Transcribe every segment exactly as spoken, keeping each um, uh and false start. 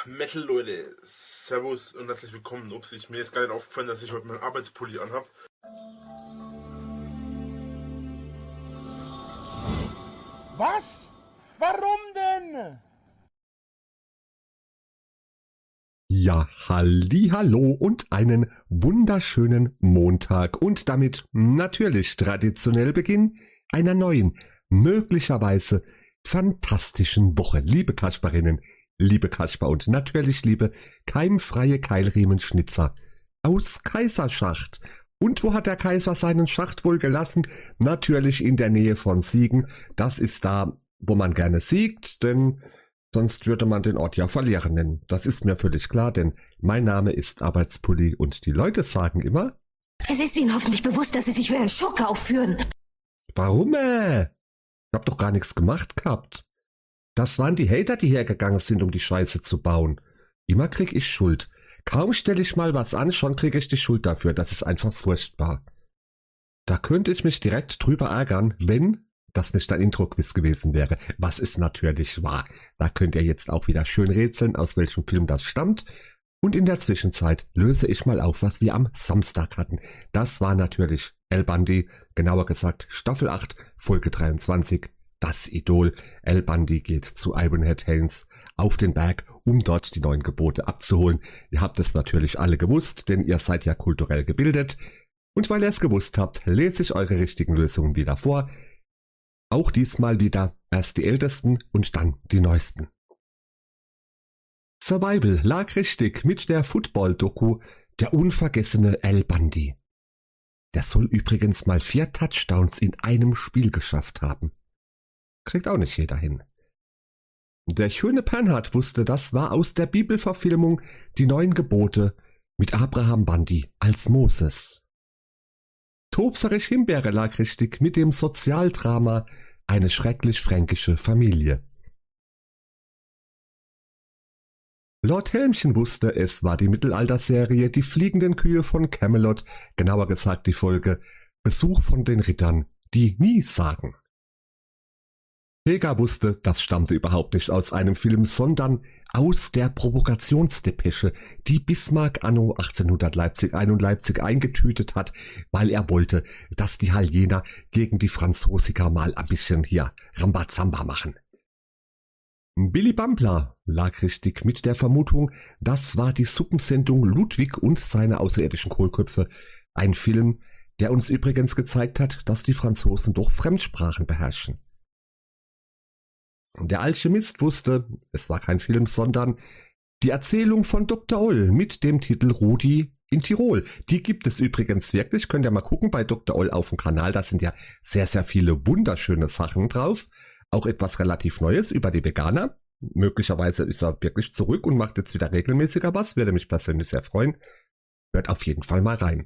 Metal Leute, Servus und herzlich willkommen. Ups, ich, mir ist gar nicht aufgefallen, dass ich heute meinen Arbeitspulli anhab. Was? Warum denn? Ja, hallihallo und einen wunderschönen Montag und damit natürlich traditionell Beginn einer neuen, möglicherweise fantastischen Woche. Liebe Kasperinnen, liebe Kasper und natürlich liebe keimfreie Keilriemenschnitzer aus Kaiserschacht. Und wo hat der Kaiser seinen Schacht wohl gelassen? Natürlich in der Nähe von Siegen. Das ist da, wo man gerne siegt, denn sonst würde man den Ort ja verlieren nennen. Das ist mir völlig klar, denn mein Name ist Arbeitspulli und die Leute sagen immer: Es ist Ihnen hoffentlich bewusst, dass Sie sich wie ein Schurke aufführen. Warum, äh? Ich hab doch gar nichts gemacht gehabt. Das waren die Hater, die hergegangen sind, um die Scheiße zu bauen. Immer krieg ich Schuld. Kaum stelle ich mal was an, schon kriege ich die Schuld dafür. Das ist einfach furchtbar. Da könnte ich mich direkt drüber ärgern, wenn das nicht ein Intro-Quiz gewesen wäre, was es natürlich war. Da könnt ihr jetzt auch wieder schön rätseln, aus welchem Film das stammt. Und in der Zwischenzeit löse ich mal auf, was wir am Samstag hatten. Das war natürlich El Bandi, genauer gesagt Staffel acht, Folge dreiundzwanzig. Das Idol. El Bandi geht zu Ironhead Haynes auf den Berg, um dort die neuen Gebote abzuholen. Ihr habt es natürlich alle gewusst, denn ihr seid ja kulturell gebildet. Und weil ihr es gewusst habt, lese ich eure richtigen Lösungen wieder vor. Auch diesmal wieder erst die ältesten und dann die neuesten. Survival lag richtig mit der Football-Doku Der unvergessene El Bandi. Der soll übrigens mal vier Touchdowns in einem Spiel geschafft haben. Kriegt auch nicht jeder hin. Der schöne Bernhard wusste, das war aus der Bibelverfilmung Die neuen Gebote mit Abraham Bandi als Moses. Tobserich Himbeere lag richtig mit dem Sozialdrama Eine schrecklich fränkische Familie. Lord Helmchen wusste, es war die Mittelalterserie Die fliegenden Kühe von Camelot, genauer gesagt die Folge Besuch von den Rittern, die nie sagen. Helga wusste, das stammte überhaupt nicht aus einem Film, sondern aus der Provokationsdepesche, die Bismarck anno achtzehnhundert Leipzig ein und Leipzig eingetütet hat, weil er wollte, dass die Halliener gegen die Franzosiker mal ein bisschen hier Rambazamba machen. Billy Bambler lag richtig mit der Vermutung, das war die Suppensendung Ludwig und seine außerirdischen Kohlköpfe, ein Film, der uns übrigens gezeigt hat, dass die Franzosen doch Fremdsprachen beherrschen. Der Alchemist wusste, es war kein Film, sondern die Erzählung von Doktor Oll mit dem Titel Rudi in Tirol. Die gibt es übrigens wirklich, könnt ihr mal gucken bei Doktor Oll auf dem Kanal, da sind ja sehr, sehr viele wunderschöne Sachen drauf. Auch etwas relativ Neues über die Veganer. Möglicherweise ist er wirklich zurück und macht jetzt wieder regelmäßiger was, würde mich persönlich sehr freuen. Hört auf jeden Fall mal rein.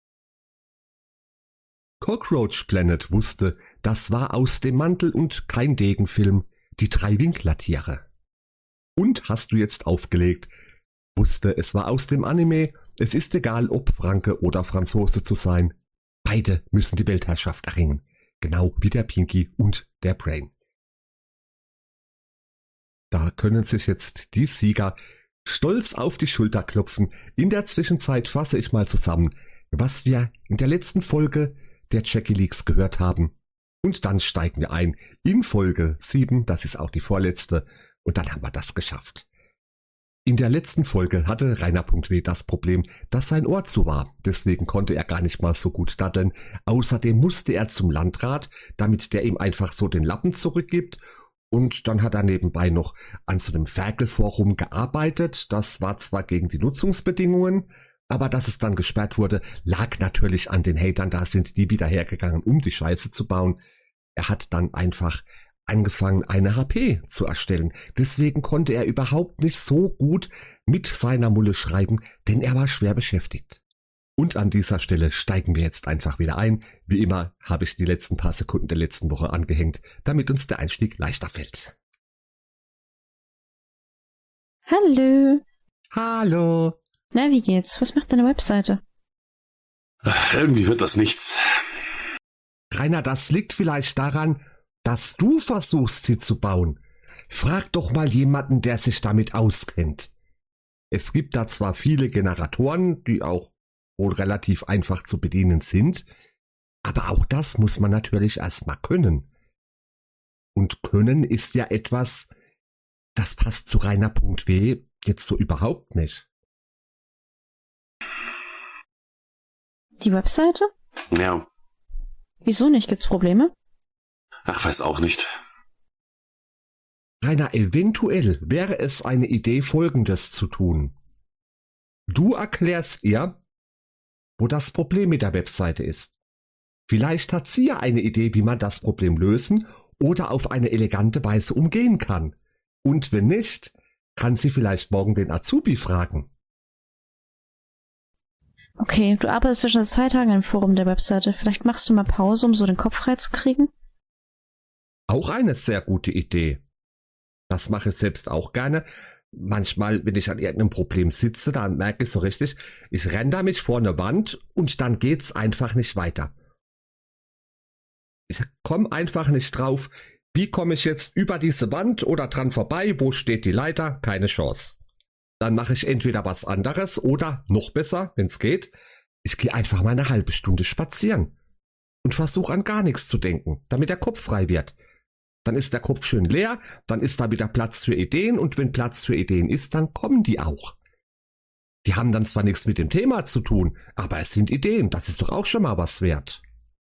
Cockroach Planet wusste, das war aus dem Mantel und kein Degenfilm. Die drei Winklertiere. Und hast du jetzt aufgelegt, wusste, es war aus dem Anime, es ist egal, ob Franke oder Franzose zu sein. Beide müssen die Weltherrschaft erringen, genau wie der Pinky und der Brain. Da können sich jetzt die Sieger stolz auf die Schulter klopfen. In der Zwischenzeit fasse ich mal zusammen, was wir in der letzten Folge der Jackie Leaks gehört haben. Und dann steigen wir ein in Folge sieben, das ist auch die vorletzte, und dann haben wir das geschafft. In der letzten Folge hatte Rainer.w das Problem, dass sein Ohr zu war, deswegen konnte er gar nicht mal so gut daddeln. Außerdem musste er zum Landrat, damit der ihm einfach so den Lappen zurückgibt, und dann hat er nebenbei noch an so einem Ferkelforum gearbeitet. Das war zwar gegen die Nutzungsbedingungen, aber dass es dann gesperrt wurde, lag natürlich an den Hatern, da sind die wieder hergegangen, um die Scheiße zu bauen. Er hat dann einfach angefangen, eine H P zu erstellen. Deswegen konnte er überhaupt nicht so gut mit seiner Mulle schreiben, denn er war schwer beschäftigt. Und an dieser Stelle steigen wir jetzt einfach wieder ein. Wie immer habe ich die letzten paar Sekunden der letzten Woche angehängt, damit uns der Einstieg leichter fällt. Hallo. Hallo. Na, wie geht's? Was macht deine Webseite? Irgendwie wird das nichts. Rainer, das liegt vielleicht daran, dass du versuchst, sie zu bauen. Frag doch mal jemanden, der sich damit auskennt. Es gibt da zwar viele Generatoren, die auch wohl relativ einfach zu bedienen sind, aber auch das muss man natürlich erstmal können. Und können ist ja etwas, das passt zu Rainer.W jetzt so überhaupt nicht. Die Webseite? Ja. Wieso nicht? Gibt's Probleme? Ach, weiß auch nicht. Rainer, eventuell wäre es eine Idee, Folgendes zu tun. Du erklärst ihr, wo das Problem mit der Webseite ist. Vielleicht hat sie ja eine Idee, wie man das Problem lösen oder auf eine elegante Weise umgehen kann. Und wenn nicht, kann sie vielleicht morgen den Azubi fragen. Okay, du arbeitest ja schon seit zwei Tagen im Forum der Webseite. Vielleicht machst du mal Pause, um so den Kopf frei zu kriegen? Auch eine sehr gute Idee. Das mache ich selbst auch gerne. Manchmal, wenn ich an irgendeinem Problem sitze, dann merke ich so richtig, ich renne da mich vor eine Wand und dann geht's einfach nicht weiter. Ich komme einfach nicht drauf, wie komme ich jetzt über diese Wand oder dran vorbei, wo steht die Leiter? Keine Chance. Dann mache ich entweder was anderes oder, noch besser, wenn es geht, ich gehe einfach mal eine halbe Stunde spazieren und versuche an gar nichts zu denken, damit der Kopf frei wird. Dann ist der Kopf schön leer, dann ist da wieder Platz für Ideen und wenn Platz für Ideen ist, dann kommen die auch. Die haben dann zwar nichts mit dem Thema zu tun, aber es sind Ideen, das ist doch auch schon mal was wert.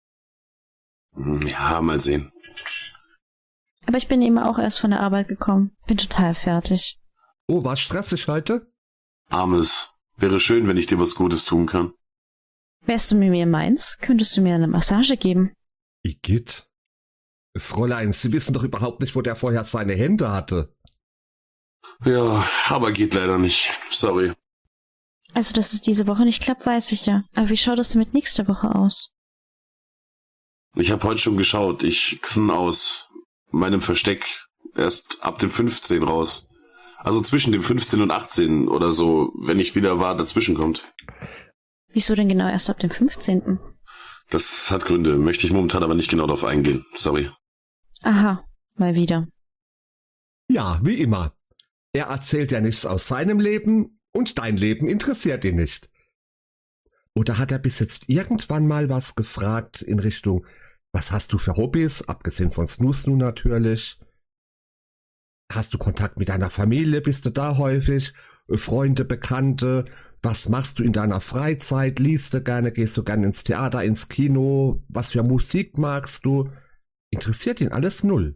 Ja, mal sehen. Aber ich bin eben auch erst von der Arbeit gekommen. Bin total fertig. Oh, war stressig heute? Armes, wäre schön, wenn ich dir was Gutes tun kann. Wärst du mit mir in Mainz, könntest du mir eine Massage geben. Igitt. Fräulein, Sie wissen doch überhaupt nicht, wo der vorher seine Hände hatte. Ja, aber geht leider nicht. Sorry. Also, dass es diese Woche nicht klappt, weiß ich ja. Aber wie schaut es denn mit nächster Woche aus? Ich habe heute schon geschaut. Ich xen aus meinem Versteck erst ab dem fünfzehn raus. Also zwischen dem fünfzehn und achtzehn oder so, wenn ich wieder war, dazwischen kommt. Wieso denn genau erst ab dem fünfzehnten? Das hat Gründe, möchte ich momentan aber nicht genau darauf eingehen. Sorry. Aha, mal wieder. Ja, wie immer. Er erzählt ja nichts aus seinem Leben und dein Leben interessiert ihn nicht. Oder hat er bis jetzt irgendwann mal was gefragt in Richtung, was hast du für Hobbys, abgesehen von Snoo-Snoo natürlich? Hast du Kontakt mit deiner Familie, bist du da häufig? Freunde, Bekannte? Was machst du in deiner Freizeit? Liest du gerne? Gehst du gerne ins Theater, ins Kino? Was für Musik magst du? Interessiert ihn alles null.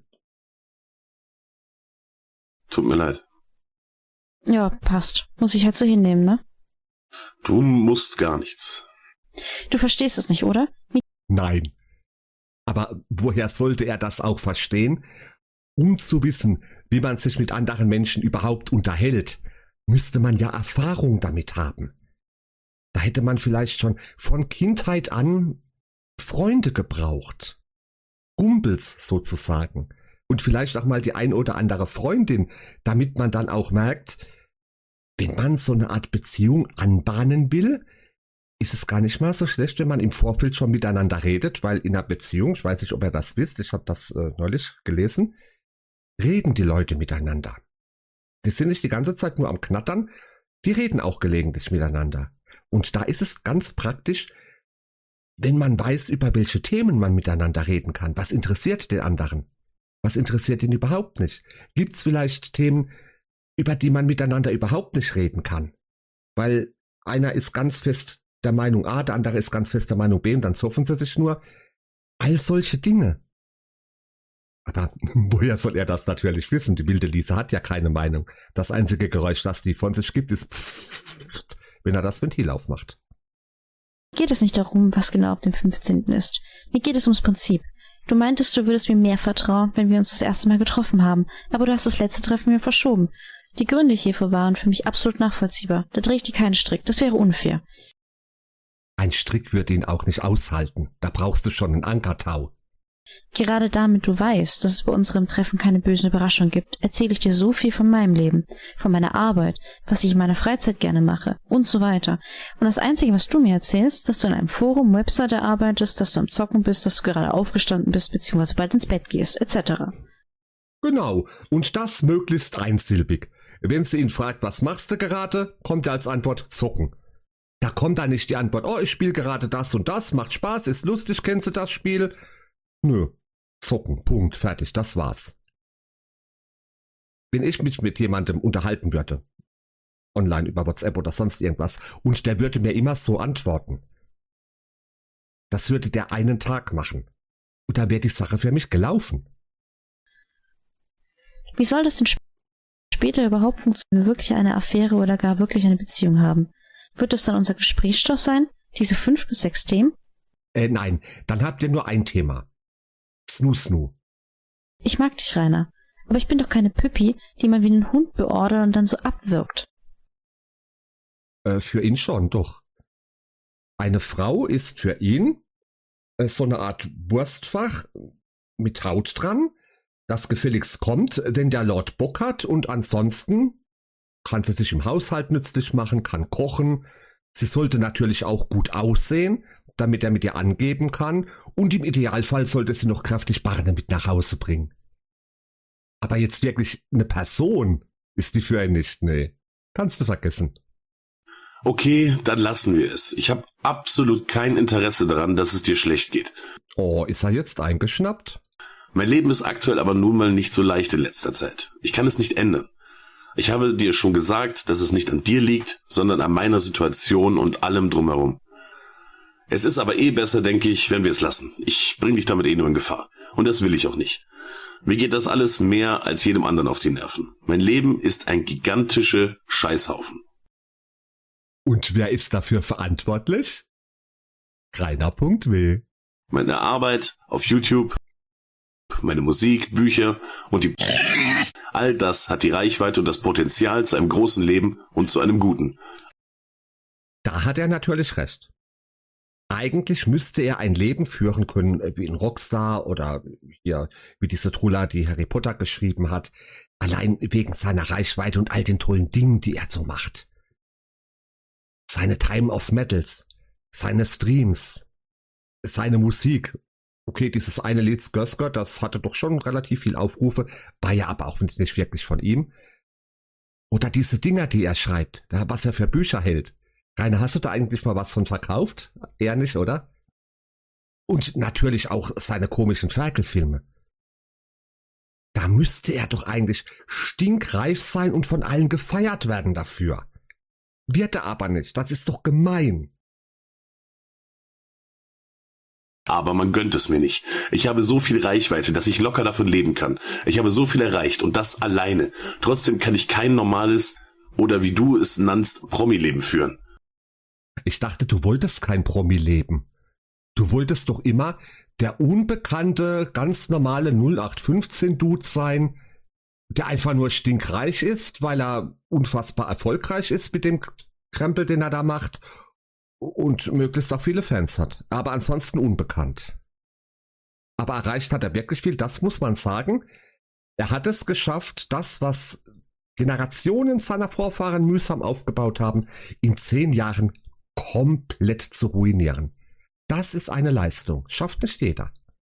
Tut mir leid. Ja, passt. Muss ich halt so hinnehmen, ne? Du musst gar nichts. Du verstehst es nicht, oder? Wie Nein. Aber woher sollte er das auch verstehen? Um zu wissen, wie man sich mit anderen Menschen überhaupt unterhält, müsste man ja Erfahrung damit haben. Da hätte man vielleicht schon von Kindheit an Freunde gebraucht. Kumpels sozusagen. Und vielleicht auch mal die ein oder andere Freundin, damit man dann auch merkt, wenn man so eine Art Beziehung anbahnen will, ist es gar nicht mal so schlecht, wenn man im Vorfeld schon miteinander redet, weil in einer Beziehung, ich weiß nicht, ob ihr das wisst, ich habe das äh, neulich gelesen, reden die Leute miteinander. Die sind nicht die ganze Zeit nur am Knattern, die reden auch gelegentlich miteinander. Und da ist es ganz praktisch, wenn man weiß, über welche Themen man miteinander reden kann. Was interessiert den anderen? Was interessiert ihn überhaupt nicht? Gibt's vielleicht Themen, über die man miteinander überhaupt nicht reden kann? Weil einer ist ganz fest der Meinung A, der andere ist ganz fest der Meinung B und dann zoffen sie sich nur. All solche Dinge. Aber woher soll er das natürlich wissen? Die wilde Lisa hat ja keine Meinung. Das einzige Geräusch, das die von sich gibt, ist pfff, wenn er das Ventil aufmacht. Mir geht es nicht darum, was genau ab dem fünfzehnten ist. Mir geht es ums Prinzip. Du meintest, du würdest mir mehr vertrauen, wenn wir uns das erste Mal getroffen haben, aber du hast das letzte Treffen mir verschoben. Die Gründe hierfür waren für mich absolut nachvollziehbar. Da drehe ich dir keinen Strick, das wäre unfair. Ein Strick würde ihn auch nicht aushalten. Da brauchst du schon einen Ankertau. Gerade damit du weißt, dass es bei unserem Treffen keine bösen Überraschungen gibt, erzähle ich dir so viel von meinem Leben, von meiner Arbeit, was ich in meiner Freizeit gerne mache und so weiter. Und das Einzige, was du mir erzählst, dass du in einem Forum, Webseite arbeitest, dass du am Zocken bist, dass du gerade aufgestanden bist, beziehungsweise bald ins Bett gehst, et cetera. Genau, und das möglichst einsilbig. Wenn sie ihn fragt, was machst du gerade, kommt er als Antwort zocken. Da kommt dann nicht die Antwort, oh, ich spiele gerade das und das, macht Spaß, ist lustig, kennst du das Spiel? Nö, zocken, Punkt, fertig, das war's. Wenn ich mich mit jemandem unterhalten würde, online über WhatsApp oder sonst irgendwas, und der würde mir immer so antworten, das würde der einen Tag machen. Und da wäre die Sache für mich gelaufen. Wie soll das denn sp- später überhaupt funktionieren, wenn wir wirklich eine Affäre oder gar wirklich eine Beziehung haben? Wird das dann unser Gesprächsstoff sein? Diese fünf bis sechs Themen? Äh, nein, dann habt ihr nur ein Thema. Snoo Snoo. Ich mag dich, Rainer. Aber ich bin doch keine Püppi, die man wie einen Hund beordert und dann so abwirkt. Äh, für ihn schon, doch. Eine Frau ist für ihn äh, so eine Art Wurstfach mit Haut dran, das gefälligst kommt, wenn der Lord Bock hat, und ansonsten kann sie sich im Haushalt nützlich machen, kann kochen. Sie sollte natürlich auch gut aussehen, damit er mit ihr angeben kann, und im Idealfall sollte sie noch kräftig Barne mit nach Hause bringen. Aber jetzt wirklich eine Person ist die für ihn nicht, nee. Kannst du vergessen. Okay, dann lassen wir es. Ich habe absolut kein Interesse daran, dass es dir schlecht geht. Oh, ist er jetzt eingeschnappt? Mein Leben ist aktuell aber nun mal nicht so leicht in letzter Zeit. Ich kann es nicht ändern. Ich habe dir schon gesagt, dass es nicht an dir liegt, sondern an meiner Situation und allem drumherum. Es ist aber eh besser, denke ich, wenn wir es lassen. Ich bringe dich damit eh nur in Gefahr. Und das will ich auch nicht. Mir geht das alles mehr als jedem anderen auf die Nerven. Mein Leben ist ein gigantischer Scheißhaufen. Und wer ist dafür verantwortlich? Rainer.w. Meine Arbeit auf YouTube, meine Musik, Bücher und die... All das hat die Reichweite und das Potenzial zu einem großen Leben und zu einem guten. Da hat er natürlich recht. Eigentlich müsste er ein Leben führen können wie ein Rockstar oder hier wie diese Trulla, die Harry Potter geschrieben hat. Allein wegen seiner Reichweite und all den tollen Dingen, die er so macht. Seine Time of Metals, seine Streams, seine Musik. Okay, dieses eine Lied Skirsker, das hatte doch schon relativ viel Aufrufe, war ja aber auch nicht wirklich von ihm. Oder diese Dinger, die er schreibt, was er für Bücher hält. Rainer, hast du da eigentlich mal was von verkauft? Eher nicht, oder? Und natürlich auch seine komischen Ferkelfilme. Da müsste er doch eigentlich stinkreich sein und von allen gefeiert werden dafür. Wird er aber nicht, das ist doch gemein. Aber man gönnt es mir nicht. Ich habe so viel Reichweite, dass ich locker davon leben kann. Ich habe so viel erreicht und das alleine. Trotzdem kann ich kein normales, oder wie du es nannst, Promi-Leben führen. Ich dachte, du wolltest kein Promi-Leben. Du wolltest doch immer der unbekannte, ganz normale null acht fünfzehn Dude sein, der einfach nur stinkreich ist, weil er unfassbar erfolgreich ist mit dem Krempel, den er da macht, und möglichst auch viele Fans hat. Aber ansonsten unbekannt. Aber erreicht hat er wirklich viel, das muss man sagen. Er hat es geschafft, das, was Generationen seiner Vorfahren mühsam aufgebaut haben, in zehn Jahren komplett zu ruinieren. Das ist eine Leistung. Schafft nicht jeder.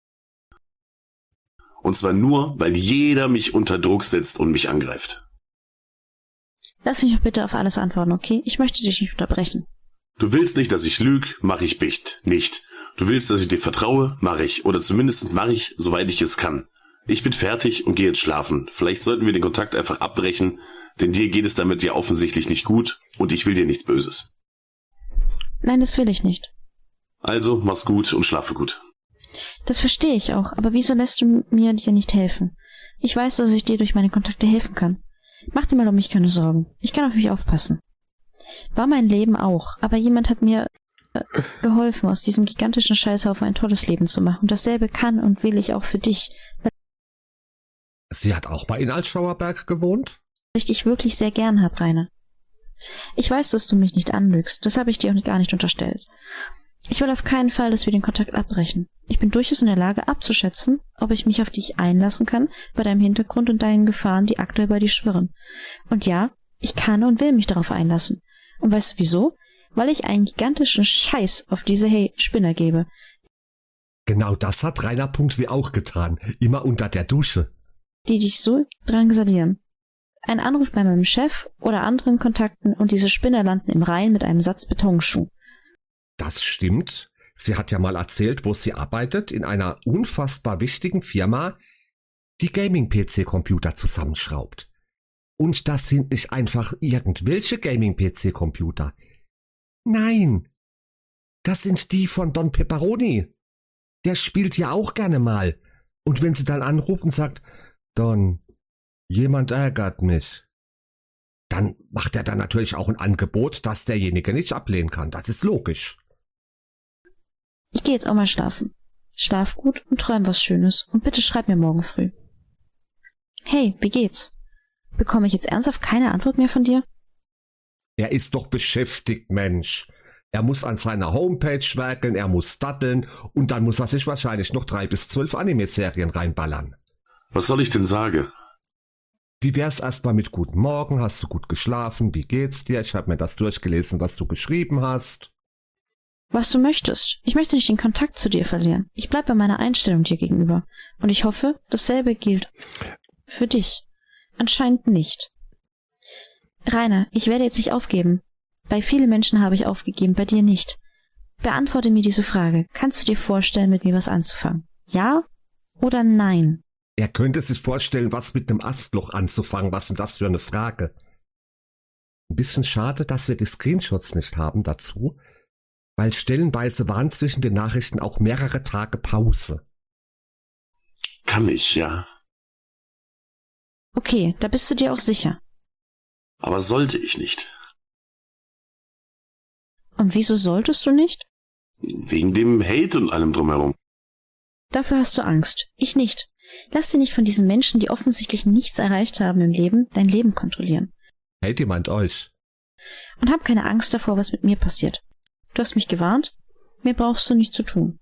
Und zwar nur, weil jeder mich unter Druck setzt und mich angreift. Lass mich bitte auf alles antworten, okay? Ich möchte dich nicht unterbrechen. Du willst nicht, dass ich lüge, mache ich bicht. Nicht. Du willst, dass ich dir vertraue, mache ich. Oder zumindest mache ich, soweit ich es kann. Ich bin fertig und gehe jetzt schlafen. Vielleicht sollten wir den Kontakt einfach abbrechen, denn dir geht es damit ja offensichtlich nicht gut und ich will dir nichts Böses. Nein, das will ich nicht. Also, mach's gut und schlafe gut. Das verstehe ich auch, aber wieso lässt du mir dir nicht helfen? Ich weiß, dass ich dir durch meine Kontakte helfen kann. Mach dir mal um mich keine Sorgen. Ich kann auf mich aufpassen. War mein Leben auch, aber jemand hat mir äh, geholfen, aus diesem gigantischen Scheißhaufen ein tolles Leben zu machen. Und dasselbe kann und will ich auch für dich. Sie hat auch bei Ihnen als Schauerberg gewohnt? Weil ich dich wirklich sehr gern hab, Rainer. Ich weiß, dass du mich nicht anlügst. Das habe ich dir auch gar nicht unterstellt. Ich will auf keinen Fall, dass wir den Kontakt abbrechen. Ich bin durchaus in der Lage abzuschätzen, ob ich mich auf dich einlassen kann, bei deinem Hintergrund und deinen Gefahren, die aktuell bei dir schwirren. Und ja, ich kann und will mich darauf einlassen. Und weißt du wieso? Weil ich einen gigantischen Scheiß auf diese Hey Spinner gebe. Genau das hat Rainer.w auch getan. Immer unter der Dusche. Die dich so drangsalieren. Ein Anruf bei meinem Chef oder anderen Kontakten und diese Spinner landen im Rhein mit einem Satz Betonschuh. Das stimmt. Sie hat ja mal erzählt, wo sie arbeitet, in einer unfassbar wichtigen Firma, die Gaming-P C-Computer zusammenschraubt. Und das sind nicht einfach irgendwelche Gaming-P C-Computer. Nein, das sind die von Don Pepperoni. Der spielt ja auch gerne mal. Und wenn sie dann anruft und sagt, Don, jemand ärgert mich, dann macht er dann natürlich auch ein Angebot, das derjenige nicht ablehnen kann. Das ist logisch. Ich gehe jetzt auch mal schlafen. Schlaf gut und träum was Schönes und bitte schreib mir morgen früh. Hey, wie geht's? Bekomme ich jetzt ernsthaft keine Antwort mehr von dir? Er ist doch beschäftigt, Mensch. Er muss an seiner Homepage werkeln, er muss daddeln und dann muss er sich wahrscheinlich noch drei bis zwölf Anime-Serien reinballern. Was soll ich denn sagen? Wie wär's erstmal mit Guten Morgen? Hast du gut geschlafen? Wie geht's dir? Ich habe mir das durchgelesen, was du geschrieben hast. Was du möchtest. Ich möchte nicht den Kontakt zu dir verlieren. Ich bleib bei meiner Einstellung dir gegenüber. Und ich hoffe, dasselbe gilt für dich. Anscheinend nicht. Rainer, ich werde jetzt nicht aufgeben. Bei vielen Menschen habe ich aufgegeben, bei dir nicht. Beantworte mir diese Frage. Kannst du dir vorstellen, mit mir was anzufangen? Ja oder nein? Er könnte sich vorstellen, was mit einem Astloch anzufangen. Was ist denn das für eine Frage? Ein bisschen schade, dass wir die Screenshots nicht haben dazu, weil stellenweise waren zwischen den Nachrichten auch mehrere Tage Pause. Kann ich, ja. Okay, da bist du dir auch sicher. Aber sollte ich nicht. Und wieso solltest du nicht? Wegen dem Hate und allem drumherum. Dafür hast du Angst. Ich nicht. Lass dir nicht von diesen Menschen, die offensichtlich nichts erreicht haben im Leben, dein Leben kontrollieren. Hate jemand euch? Und hab keine Angst davor, was mit mir passiert. Du hast mich gewarnt. Mehr brauchst du nicht zu tun.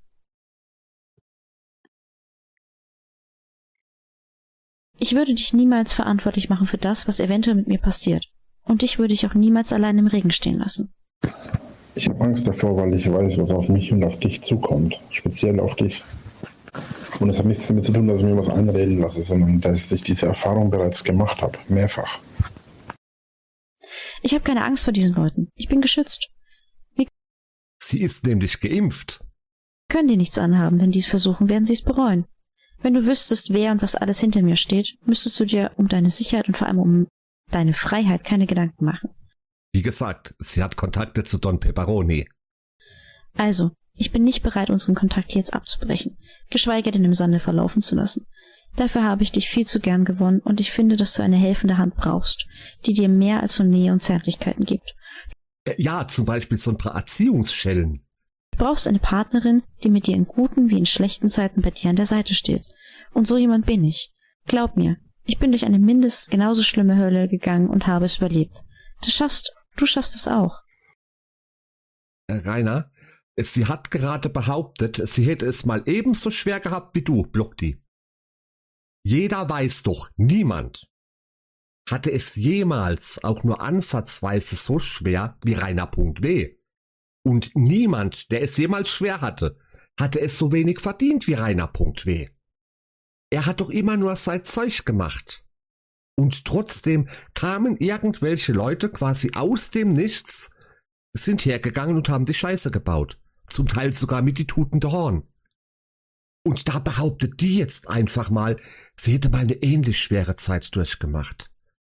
Ich würde dich niemals verantwortlich machen für das, was eventuell mit mir passiert. Und dich würde ich auch niemals allein im Regen stehen lassen. Ich habe Angst davor, weil ich weiß, was auf mich und auf dich zukommt. Speziell auf dich. Und es hat nichts damit zu tun, dass ich mir was einreden lasse, sondern dass ich diese Erfahrung bereits gemacht habe. Mehrfach. Ich habe keine Angst vor diesen Leuten. Ich bin geschützt. Wir Sie ist nämlich geimpft. können dir nichts anhaben. Wenn die es versuchen, werden sie es bereuen. Wenn du wüsstest, wer und was alles hinter mir steht, müsstest du dir um deine Sicherheit und vor allem um deine Freiheit keine Gedanken machen. Wie gesagt, sie hat Kontakte zu Don Pepperoni. Also, ich bin nicht bereit, unseren Kontakt jetzt abzubrechen, geschweige denn im Sande verlaufen zu lassen. Dafür habe ich dich viel zu gern gewonnen und ich finde, dass du eine helfende Hand brauchst, die dir mehr als nur Nähe und Zärtlichkeiten gibt. Ja, zum Beispiel so ein paar Erziehungsschellen. Du brauchst eine Partnerin, die mit dir in guten wie in schlechten Zeiten bei dir an der Seite steht. Und so jemand bin ich. Glaub mir, ich bin durch eine mindestens genauso schlimme Hölle gegangen und habe es überlebt. Du schaffst, du schaffst es auch. Äh, Rainer, sie hat gerade behauptet, sie hätte es mal ebenso schwer gehabt wie du, Blockdi. Jeder weiß doch, niemand hatte es jemals auch nur ansatzweise so schwer wie Rainer.w. Und niemand, der es jemals schwer hatte, hatte es so wenig verdient wie Rainer.w. Er hat doch immer nur sein Zeug gemacht. Und trotzdem kamen irgendwelche Leute quasi aus dem Nichts, sind hergegangen und haben die Scheiße gebaut. Zum Teil sogar mit die tutende Horn. Und da behauptet die jetzt einfach mal, sie hätte mal eine ähnlich schwere Zeit durchgemacht.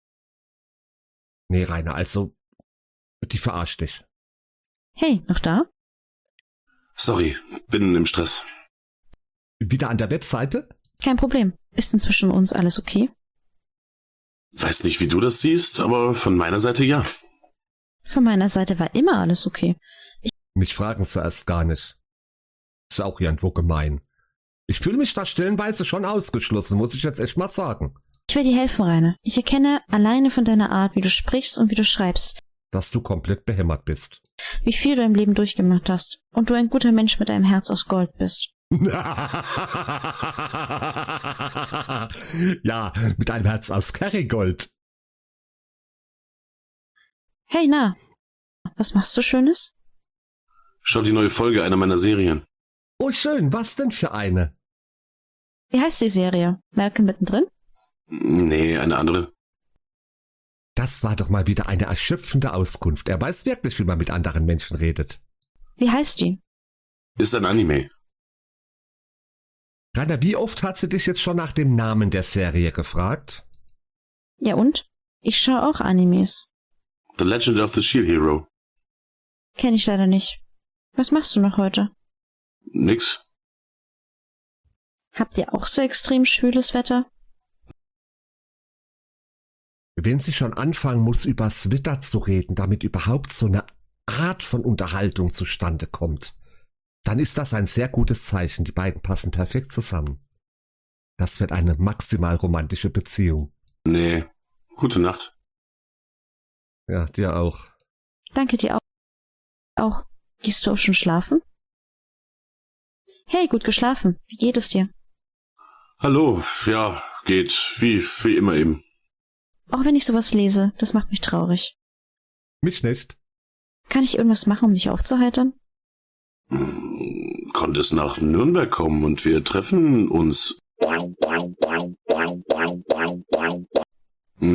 Nee, Rainer, also, die verarscht dich. Hey, noch da? Sorry, bin im Stress. Wieder an der Webseite? Kein Problem. Ist inzwischen uns alles okay? Weiß nicht, wie du das siehst, aber von meiner Seite ja. Von meiner Seite war immer alles okay. Ich Mich fragen sie erst gar nicht. Ist auch irgendwo gemein. Ich fühle mich da stellenweise schon ausgeschlossen, muss ich jetzt echt mal sagen. Ich will dir helfen, Rainer. Ich erkenne alleine von deiner Art, wie du sprichst und wie du schreibst, Dass du komplett behämmert bist. wie viel du im Leben durchgemacht hast und du ein guter Mensch mit einem Herz aus Gold bist. Ja, mit einem Herz aus Kerrygold. Hey, na, was machst du Schönes? Schau die neue Folge einer meiner Serien. Oh schön, was denn für eine? Wie heißt die Serie? Malcolm mittendrin? Nee, eine andere. Das war doch mal wieder eine erschöpfende Auskunft. Er weiß wirklich, wie man mit anderen Menschen redet. Wie heißt die? Ist ein Anime. Rainer, wie oft hat sie dich jetzt schon nach dem Namen der Serie gefragt? Ja und? Ich schaue auch Animes. The Legend of the Shield Hero. Kenn ich leider nicht. Was machst du noch heute? Nix. Habt ihr auch so extrem schwüles Wetter? Wenn sie schon anfangen muss, übers Wetter zu reden, damit überhaupt so eine Art von Unterhaltung zustande kommt, dann ist das ein sehr gutes Zeichen. Die beiden passen perfekt zusammen. Das wird eine maximal romantische Beziehung. Nee. Gute Nacht. Ja, dir auch. Danke dir auch. Auch. Gehst du auch schon schlafen? Hey, gut geschlafen. Wie geht es dir? Hallo. Ja, geht. Wie, wie immer eben. Auch wenn ich sowas lese, das macht mich traurig. Mich nicht. Kann ich irgendwas machen, um dich aufzuheitern? Hm, konntest nach Nürnberg kommen und wir treffen uns. Nee.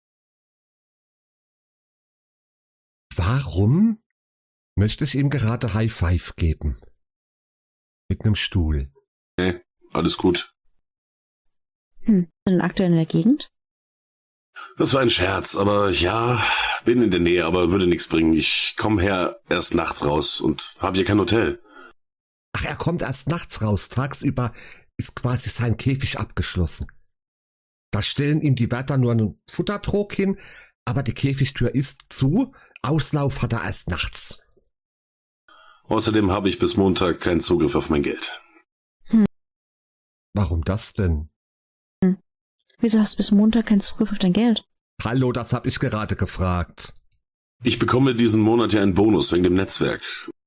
Warum möchte ich ihm gerade High Five geben? Mit einem Stuhl. Nee, alles gut. Hm, bist du denn aktuell in der Gegend? Das war ein Scherz, aber ja, bin in der Nähe, aber würde nichts bringen. Ich komme her erst nachts raus und habe hier kein Hotel. Ach, er kommt erst nachts raus. Tagsüber ist quasi sein Käfig abgeschlossen. Da stellen ihm die Wärter nur einen Futtertrog hin, aber die Käfigtür ist zu. Auslauf hat er erst nachts. Außerdem habe ich bis Montag keinen Zugriff auf mein Geld. Hm. Warum das denn? Hm. Wieso hast du bis Montag keinen Zugriff auf dein Geld? Hallo, das habe ich gerade gefragt. Ich bekomme diesen Monat ja einen Bonus wegen dem Netzwerk.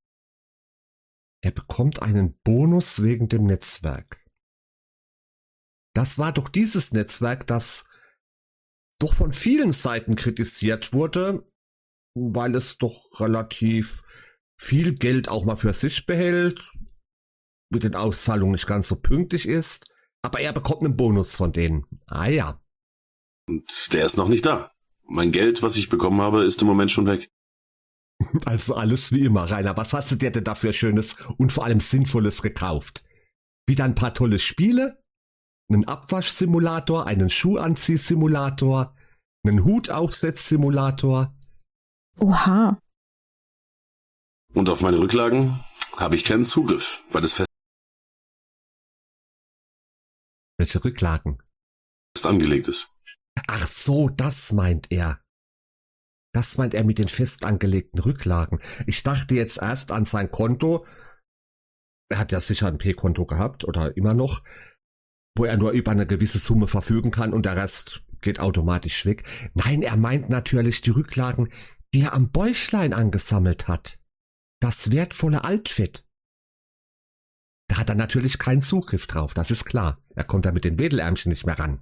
Er bekommt einen Bonus wegen dem Netzwerk. Das war doch dieses Netzwerk, das doch von vielen Seiten kritisiert wurde, weil es doch relativ viel Geld auch mal für sich behält, mit den Auszahlungen nicht ganz so pünktlich ist, aber er bekommt einen Bonus von denen. Ah ja. Und der ist noch nicht da. Mein Geld, was ich bekommen habe, ist im Moment schon weg. Also alles wie immer, Rainer. Was hast du dir denn dafür Schönes und vor allem Sinnvolles gekauft? Wieder ein paar tolle Spiele? Einen Abwaschsimulator, einen Schuhanziehsimulator, einen Hutaufsetzsimulator? Oha. Und auf meine Rücklagen habe ich keinen Zugriff, weil es fest Welche Rücklagen? angelegt ist. Ach so, das meint er. Das meint er mit den fest angelegten Rücklagen. Ich dachte jetzt erst an sein Konto. Er hat ja sicher ein P-Konto gehabt oder immer noch, wo er nur über eine gewisse Summe verfügen kann und der Rest geht automatisch weg. Nein, er meint natürlich die Rücklagen, die er am Bäuchlein angesammelt hat. Das wertvolle Altfett. Da hat er natürlich keinen Zugriff drauf, das ist klar. Er kommt da mit den Wedelärmchen nicht mehr ran.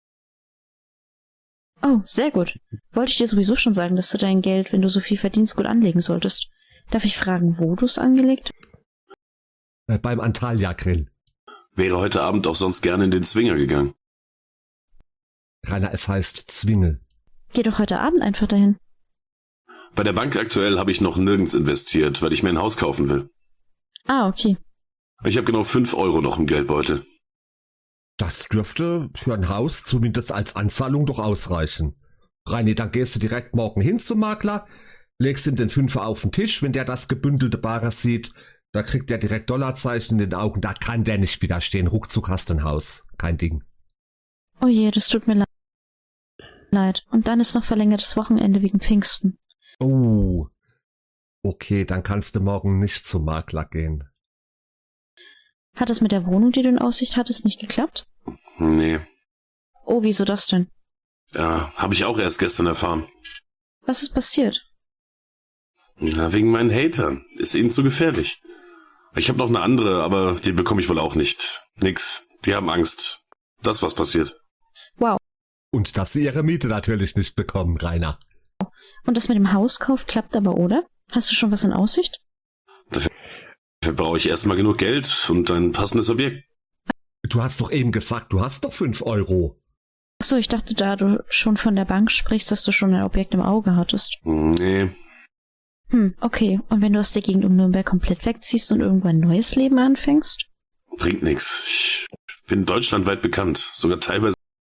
Oh, sehr gut. Wollte ich dir sowieso schon sagen, dass du dein Geld, wenn du so viel verdienst, gut anlegen solltest. Darf ich fragen, wo du es angelegt? Äh, beim Antalya-Grill. Wäre heute Abend auch sonst gerne in den Zwinger gegangen. Rainer, es heißt Zwingel. Geh doch heute Abend einfach dahin. Bei der Bank aktuell habe ich noch nirgends investiert, weil ich mir ein Haus kaufen will. Ah, okay. Ich habe genau fünf Euro noch im Geldbeutel. Das dürfte für ein Haus zumindest als Anzahlung doch ausreichen. Reini, dann gehst du direkt morgen hin zum Makler, legst ihm den Fünfer auf den Tisch, wenn der das gebündelte Bares sieht, da kriegt er direkt Dollarzeichen in den Augen, da kann der nicht widerstehen. Ruckzuck hast du ein Haus. Kein Ding. Oh je, das tut mir leid. Und dann ist noch verlängertes Wochenende wegen Pfingsten. Oh. Okay, dann kannst du morgen nicht zum Makler gehen. Hat es mit der Wohnung, die du in Aussicht hattest, nicht geklappt? Nee. Oh, wieso das denn? Ja, habe ich auch erst gestern erfahren. Was ist passiert? Na, wegen meinen Hatern. Ist ihnen zu gefährlich. Ich habe noch eine andere, aber die bekomme ich wohl auch nicht. Nix. Die haben Angst. Das, was passiert. Wow. Und dass sie ihre Miete natürlich nicht bekommen, Rainer. Und das mit dem Hauskauf klappt aber, oder? Hast du schon was in Aussicht? Dafür, dafür brauche ich erstmal genug Geld und ein passendes Objekt. Du hast doch eben gesagt, du hast doch fünf Euro. Achso, ich dachte, da du schon von der Bank sprichst, dass du schon ein Objekt im Auge hattest. Nee. Hm, okay. Und wenn du aus der Gegend um Nürnberg komplett wegziehst und irgendwo ein neues Leben anfängst? Bringt nix. Ich bin deutschlandweit bekannt. Sogar teilweise.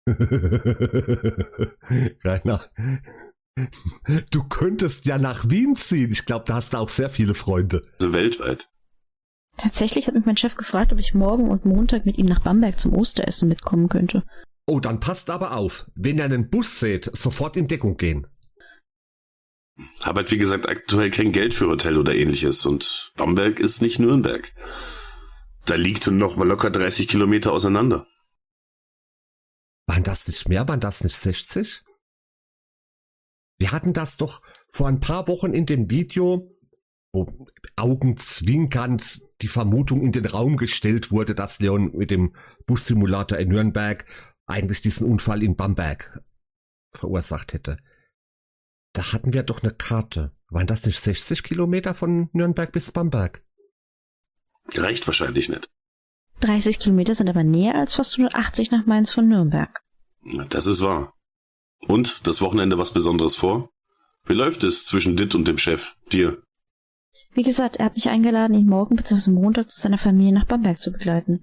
Rainer, du könntest ja nach Wien ziehen. Ich glaube, da hast du auch sehr viele Freunde. Weltweit. Tatsächlich hat mich mein Chef gefragt, ob ich morgen und Montag mit ihm nach Bamberg zum Osteressen mitkommen könnte. Oh, dann passt aber auf. Wenn ihr einen Bus seht, sofort in Deckung gehen. Hab halt, wie gesagt, aktuell kein Geld für Hotel oder ähnliches. Und Bamberg ist nicht Nürnberg. Da liegt noch mal locker dreißig Kilometer auseinander. Waren das nicht mehr? Waren das nicht sechzig? Wir hatten das doch vor ein paar Wochen in dem Video, wo augenzwinkernd die Vermutung in den Raum gestellt wurde, dass Leon mit dem Bussimulator in Nürnberg eigentlich diesen Unfall in Bamberg verursacht hätte. Da hatten wir doch eine Karte. Waren das nicht sechzig Kilometer von Nürnberg bis Bamberg? Reicht wahrscheinlich nicht. dreißig Kilometer sind aber näher als fast hundertachtzig nach Mainz von Nürnberg. Das ist wahr. Und, das Wochenende was Besonderes vor? Wie läuft es zwischen Dit und dem Chef, dir? Wie gesagt, er hat mich eingeladen, ihn morgen bzw. Montag zu seiner Familie nach Bamberg zu begleiten.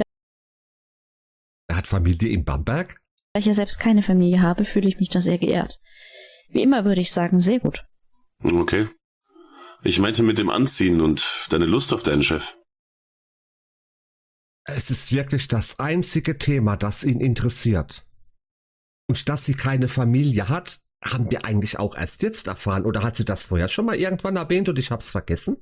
Er hat Familie in Bamberg? Da ich ja selbst keine Familie habe, fühle ich mich da sehr geehrt. Wie immer würde ich sagen, sehr gut. Okay. Ich meinte mit dem Anziehen und deine Lust auf deinen Chef. Es ist wirklich das einzige Thema, das ihn interessiert. Und dass sie keine Familie hat, haben wir eigentlich auch erst jetzt erfahren. Oder hat sie das vorher schon mal irgendwann erwähnt und ich hab's vergessen?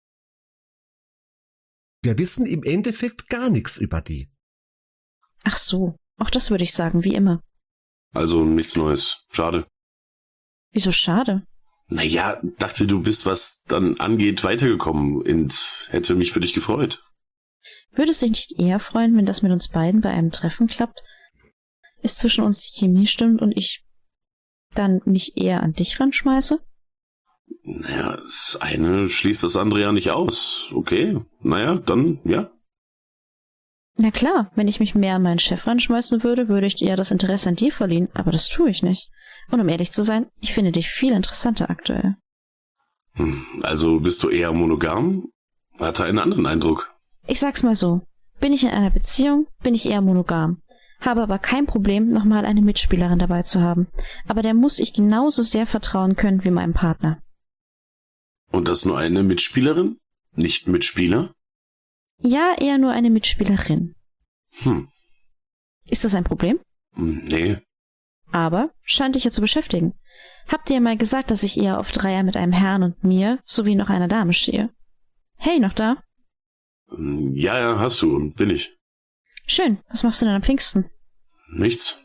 Wir wissen im Endeffekt gar nichts über die. Ach so, auch das würde ich sagen, wie immer. Also nichts Neues. Schade. Wieso schade? Naja, dachte, du bist, was dann angeht, weitergekommen und hätte mich für dich gefreut. Würde es dich nicht eher freuen, wenn das mit uns beiden bei einem Treffen klappt? Es zwischen uns die Chemie stimmt und ich dann mich eher an dich ranschmeiße? Naja, das eine schließt das andere ja nicht aus. Okay, naja, dann ja. Na klar, wenn ich mich mehr an meinen Chef ranschmeißen würde, würde ich eher das Interesse an dir verlieren, aber das tue ich nicht. Und um ehrlich zu sein, ich finde dich viel interessanter aktuell. Hm, also bist du eher monogam? Hatte einen anderen Eindruck. Ich sag's mal so, bin ich in einer Beziehung, bin ich eher monogam. Habe aber kein Problem, nochmal eine Mitspielerin dabei zu haben. Aber der muss ich genauso sehr vertrauen können wie meinem Partner. Und das nur eine Mitspielerin? Nicht Mitspieler? Ja, eher nur eine Mitspielerin. Hm. Ist das ein Problem? Nee. Aber scheint dich ja zu beschäftigen. Habt ihr mal gesagt, dass ich eher auf Dreier mit einem Herrn und mir sowie noch einer Dame stehe? Hey, noch da? Ja, ja, hast du und bin ich. Schön. Was machst du denn am Pfingsten? Nichts.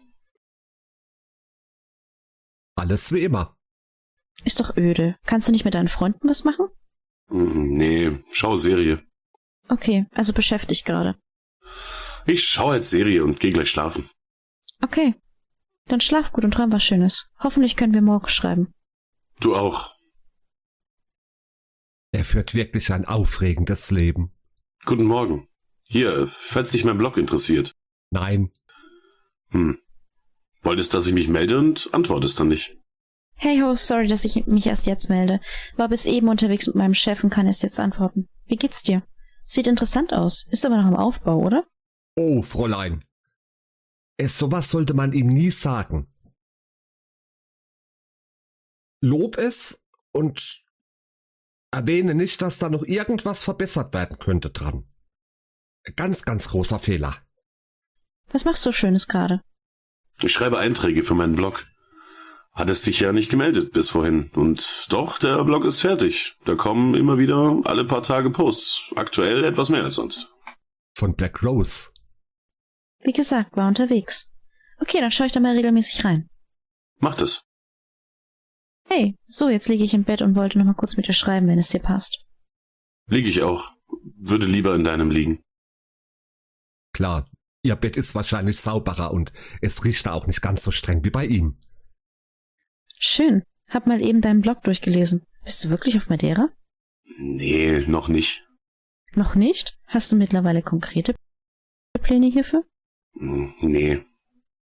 Alles wie immer. Ist doch öde. Kannst du nicht mit deinen Freunden was machen? Nee, schau Serie. Okay, also beschäftigt gerade. Ich schau jetzt Serie und geh gleich schlafen. Okay. Dann schlaf gut und träum was Schönes. Hoffentlich können wir morgen schreiben. Du auch. Er führt wirklich ein aufregendes Leben. Guten Morgen. Hier, falls dich mein Blog interessiert. Nein. Hm. Wolltest, dass ich mich melde und antwortest dann nicht. Hey ho, sorry, dass ich mich erst jetzt melde. War bis eben unterwegs mit meinem Chef und kann erst jetzt antworten. Wie geht's dir? Sieht interessant aus, ist aber noch im Aufbau, oder? Oh, Fräulein. Es, sowas sollte man ihm nie sagen. Lob es und erwähne nicht, dass da noch irgendwas verbessert werden könnte dran. Ganz, ganz großer Fehler. Was machst du Schönes gerade? Ich schreibe Einträge für meinen Blog. Hattest dich ja nicht gemeldet bis vorhin. Und doch, der Blog ist fertig. Da kommen immer wieder alle paar Tage Posts. Aktuell etwas mehr als sonst. Von Black Rose. Wie gesagt, war unterwegs. Okay, dann schaue ich da mal regelmäßig rein. Mach das. Hey, so, jetzt liege ich im Bett und wollte noch mal kurz mit dir schreiben, wenn es dir passt. Liege ich auch. Würde lieber in deinem liegen. Klar, ihr Bett ist wahrscheinlich sauberer und es riecht da auch nicht ganz so streng wie bei ihm. Schön. Hab mal eben deinen Blog durchgelesen. Bist du wirklich auf Madeira? Nee, noch nicht. Noch nicht? Hast du mittlerweile konkrete Pläne hierfür? Nee.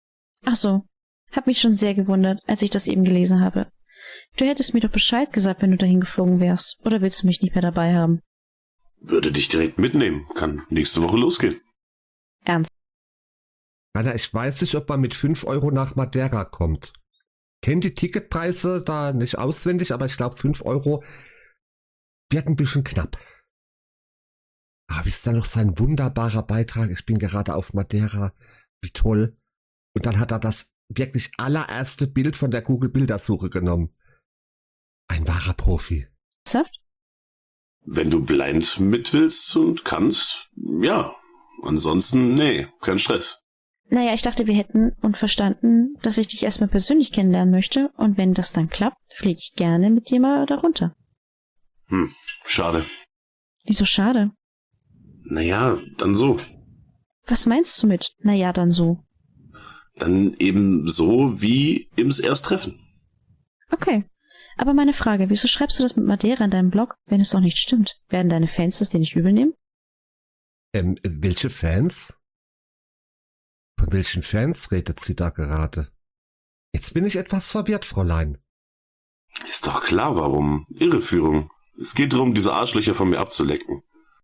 Ach so, hab mich schon sehr gewundert, als ich das eben gelesen habe. Du hättest mir doch Bescheid gesagt, wenn du dahin geflogen wärst. Oder willst du mich nicht mehr dabei haben? Würde dich direkt mitnehmen. Kann nächste Woche losgehen. Ernst? Rainer, ich weiß nicht, ob man mit fünf Euro nach Madeira kommt. Kenn die Ticketpreise da nicht auswendig, aber ich glaube fünf Euro wird ein bisschen knapp. Aber ist da noch sein wunderbarer Beitrag? Ich bin gerade auf Madeira. Wie toll. Und dann hat er das wirklich allererste Bild von der Google-Bildersuche genommen. Ein wahrer Profi. Ernsthaft? Wenn du blind mit willst und kannst, ja. Ansonsten, nee, kein Stress. Naja, ich dachte, wir hätten und verstanden, dass ich dich erstmal persönlich kennenlernen möchte. Und wenn das dann klappt, fliege ich gerne mit dir mal da runter. Hm, schade. Wieso schade? Naja, dann so. Was meinst du mit, naja, dann so? Dann eben so wie im's erst treffen. Okay. Aber meine Frage, wieso schreibst du das mit Madeira in deinem Blog, wenn es doch nicht stimmt? Werden deine Fans das dir nicht übel nehmen? Ähm, welche Fans? Von welchen Fans redet sie da gerade? Jetzt bin ich etwas verwirrt, Fräulein. Ist doch klar, warum. Irreführung. Es geht darum, diese Arschlöcher von mir abzulecken.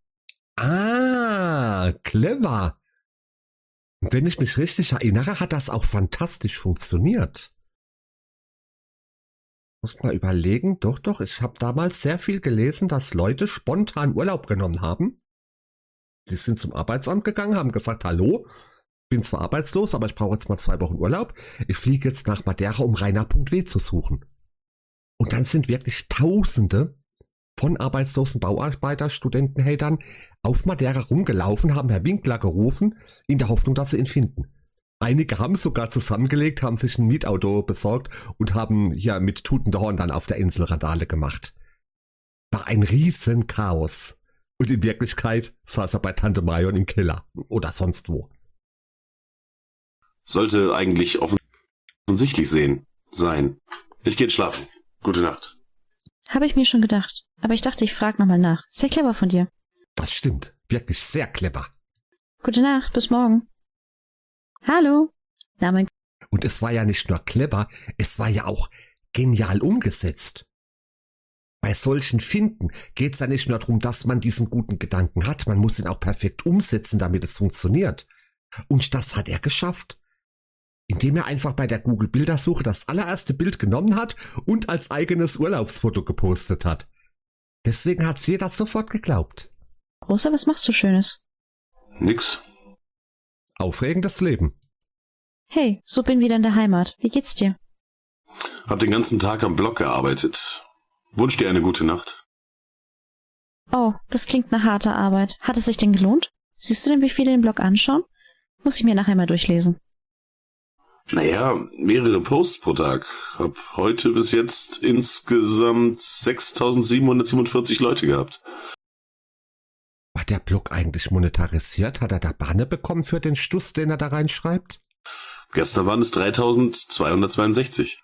Ah, clever. Und wenn ich mich richtig erinnere, hat das auch fantastisch funktioniert. Muss mal überlegen, doch, doch, ich habe damals sehr viel gelesen, dass Leute spontan Urlaub genommen haben. Die sind zum Arbeitsamt gegangen, haben gesagt, hallo, bin zwar arbeitslos, aber ich brauche jetzt mal zwei Wochen Urlaub. Ich fliege jetzt nach Madeira, um Rainer.w zu suchen. Und dann sind wirklich Tausende von arbeitslosen Bauarbeiter, Studenten, Hatern auf Madeira rumgelaufen, haben Herr Winkler gerufen, in der Hoffnung, dass sie ihn finden. Einige haben sogar zusammengelegt, haben sich ein Mietauto besorgt und haben hier mit tutender Horn dann auf der Insel Randale gemacht. War ein Riesenchaos. Und in Wirklichkeit saß er bei Tante Marion im Keller oder sonst wo. Sollte eigentlich offensichtlich sehen, sein. Ich geh schlafen. Gute Nacht. Habe ich mir schon gedacht. Aber ich dachte, ich frage nochmal nach. Sehr clever von dir. Das stimmt. Wirklich sehr clever. Gute Nacht, bis morgen. Hallo. Na, mein Und es war ja nicht nur clever, es war ja auch genial umgesetzt. Bei solchen Finden geht's ja nicht nur darum, dass man diesen guten Gedanken hat, man muss ihn auch perfekt umsetzen, damit es funktioniert. Und das hat er geschafft. Indem er einfach bei der Google-Bildersuche das allererste Bild genommen hat und als eigenes Urlaubsfoto gepostet hat. Deswegen hat's jeder sofort geglaubt. Großer, was machst du Schönes? Nix. Aufregendes Leben. Hey, so bin wieder in der Heimat. Wie geht's dir? Hab den ganzen Tag am Blog gearbeitet. Wünsch dir eine gute Nacht. Oh, das klingt nach harter Arbeit. Hat es sich denn gelohnt? Siehst du denn, wie viele den Blog anschauen? Muss ich mir nachher mal durchlesen. Naja, mehrere Posts pro Tag. Hab heute bis jetzt insgesamt sechstausendsiebenhundertsiebenundvierzig Leute gehabt. War der Blog eigentlich monetarisiert? Hat er da Banne bekommen für den Stuss, den er da reinschreibt? Gestern waren es dreitausendzweihundertzweiundsechzig.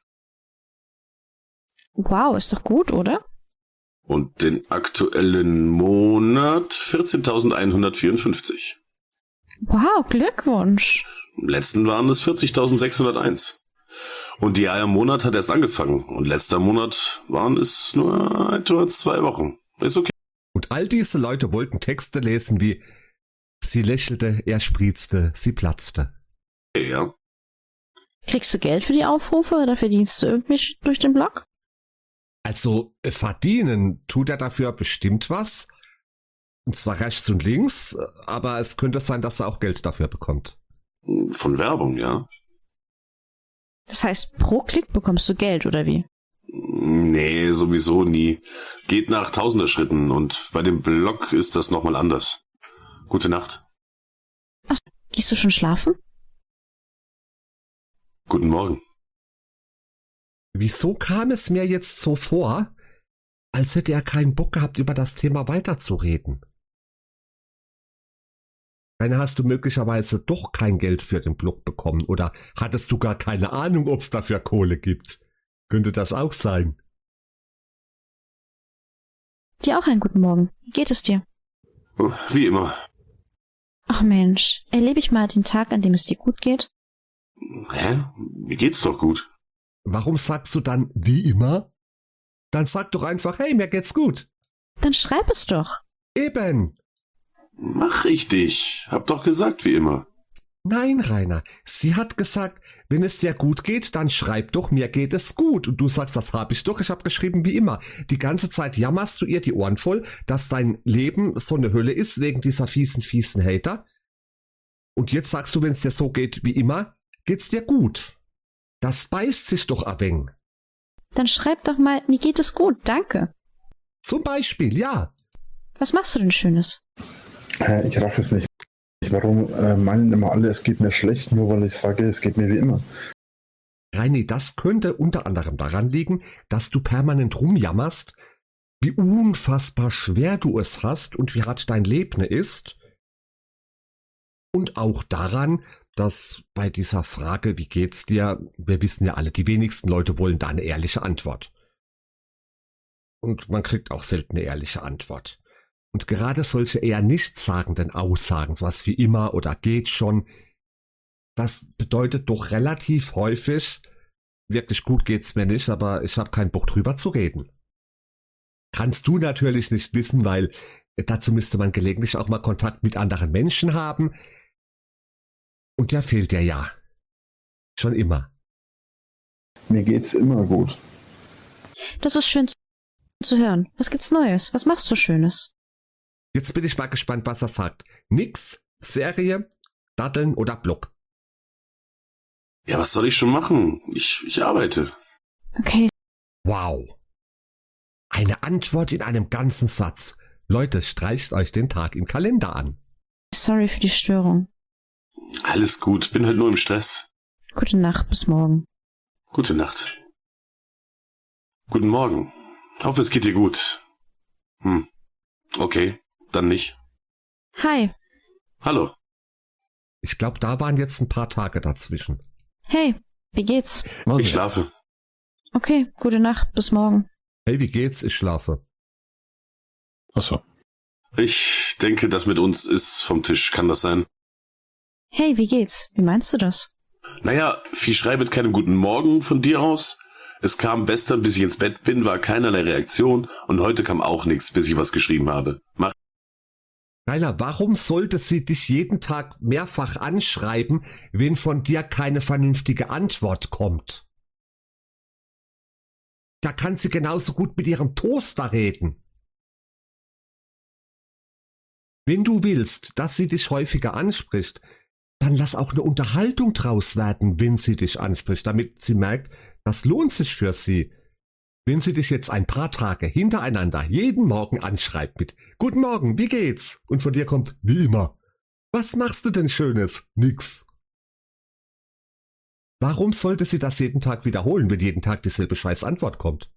Wow, ist doch gut, oder? Und den aktuellen Monat vierzehntausendeinhundertvierundfünfzig. Wow, Glückwunsch. Im letzten waren es vierzigtausendsechshunderteins. Und die im Monat hat erst angefangen. Und letzter Monat waren es nur etwa zwei Wochen. Ist okay. Und all diese Leute wollten Texte lesen wie sie lächelte, er spritzte, sie platzte. Ja. Kriegst du Geld für die Aufrufe oder verdienst du irgendwie durch den Blog? Also verdienen tut er dafür bestimmt was. Und zwar rechts und links, aber es könnte sein, dass er auch Geld dafür bekommt. Von Werbung, ja. Das heißt, pro Klick bekommst du Geld, oder wie? Nee, sowieso nie. Geht nach Tausender-Schritten und bei dem Blog ist das nochmal anders. Gute Nacht. Ach, gehst du schon schlafen? Guten Morgen. Wieso kam es mir jetzt so vor, als hätte er keinen Bock gehabt, über das Thema weiterzureden? Dann hast du möglicherweise doch kein Geld für den Blog bekommen oder hattest du gar keine Ahnung, ob es dafür Kohle gibt. Könnte das auch sein? Dir auch einen guten Morgen. Wie geht es dir? Wie immer. Ach Mensch, erlebe ich mal den Tag, an dem es dir gut geht? Hä? Mir geht's doch gut. Warum sagst du dann wie immer? Dann sag doch einfach, hey, mir geht's gut. Dann schreib es doch. Eben. Mach ich dich. Hab doch gesagt, wie immer. Nein, Rainer, sie hat gesagt, wenn es dir gut geht, dann schreib doch, mir geht es gut. Und du sagst, das habe ich doch, ich habe geschrieben wie immer. Die ganze Zeit jammerst du ihr die Ohren voll, dass dein Leben so eine Hölle ist wegen dieser fiesen, fiesen Hater. Und jetzt sagst du, wenn es dir so geht wie immer, geht's dir gut. Das beißt sich doch ein wenig. Dann schreib doch mal, mir geht es gut, danke. Zum Beispiel, ja. Was machst du denn Schönes? Äh, ich raff es nicht. Warum äh, meinen immer alle, es geht mir schlecht, nur weil ich sage, es geht mir wie immer? Reini, das könnte unter anderem daran liegen, dass du permanent rumjammerst, wie unfassbar schwer du es hast und wie hart dein Leben ist. Und auch daran, dass bei dieser Frage, wie geht's dir, wir wissen ja alle, die wenigsten Leute wollen da eine ehrliche Antwort. Und man kriegt auch selten eine ehrliche Antwort. Und gerade solche eher nichtssagenden Aussagen, sowas wie immer oder geht schon, das bedeutet doch relativ häufig, wirklich gut geht's mir nicht, aber ich habe keinen Bock drüber zu reden. Kannst du natürlich nicht wissen, weil dazu müsste man gelegentlich auch mal Kontakt mit anderen Menschen haben. Und der fehlt dir ja. Schon immer. Mir geht's immer gut. Das ist schön zu hören. Was gibt's Neues? Was machst du Schönes? Jetzt bin ich mal gespannt, was er sagt. Nix, Serie, Datteln oder Blog? Ja, was soll ich schon machen? Ich, ich arbeite. Okay. Wow. Eine Antwort in einem ganzen Satz. Leute, streicht euch den Tag im Kalender an. Sorry für die Störung. Alles gut, bin halt nur im Stress. Gute Nacht, bis morgen. Gute Nacht. Guten Morgen. Hoffe, es geht dir gut. Hm. Okay, dann nicht. Hi. Hallo. Ich glaube, da waren jetzt ein paar Tage dazwischen. Hey, wie geht's? Ich schlafe. Okay, gute Nacht, bis morgen. Hey, wie geht's? Ich schlafe. Achso. Ich denke, das mit uns ist vom Tisch. Kann das sein? Hey, wie geht's? Wie meinst du das? Naja, Vieh schreibt keinen guten Morgen von dir aus. Es kam gestern, bis ich ins Bett bin, war keinerlei Reaktion und heute kam auch nichts, bis ich was geschrieben habe. Mach. Rainer, warum sollte sie dich jeden Tag mehrfach anschreiben, wenn von dir keine vernünftige Antwort kommt? Da kann sie genauso gut mit ihrem Toaster reden. Wenn du willst, dass sie dich häufiger anspricht, dann lass auch eine Unterhaltung draus werden, wenn sie dich anspricht, damit sie merkt, das lohnt sich für sie. Wenn sie dich jetzt ein paar Tage hintereinander jeden Morgen anschreibt mit »Guten Morgen, wie geht's?« und von dir kommt »Wie immer«, was machst du denn Schönes? Nix. Warum sollte sie das jeden Tag wiederholen, wenn jeden Tag dieselbe scheiß Antwort kommt?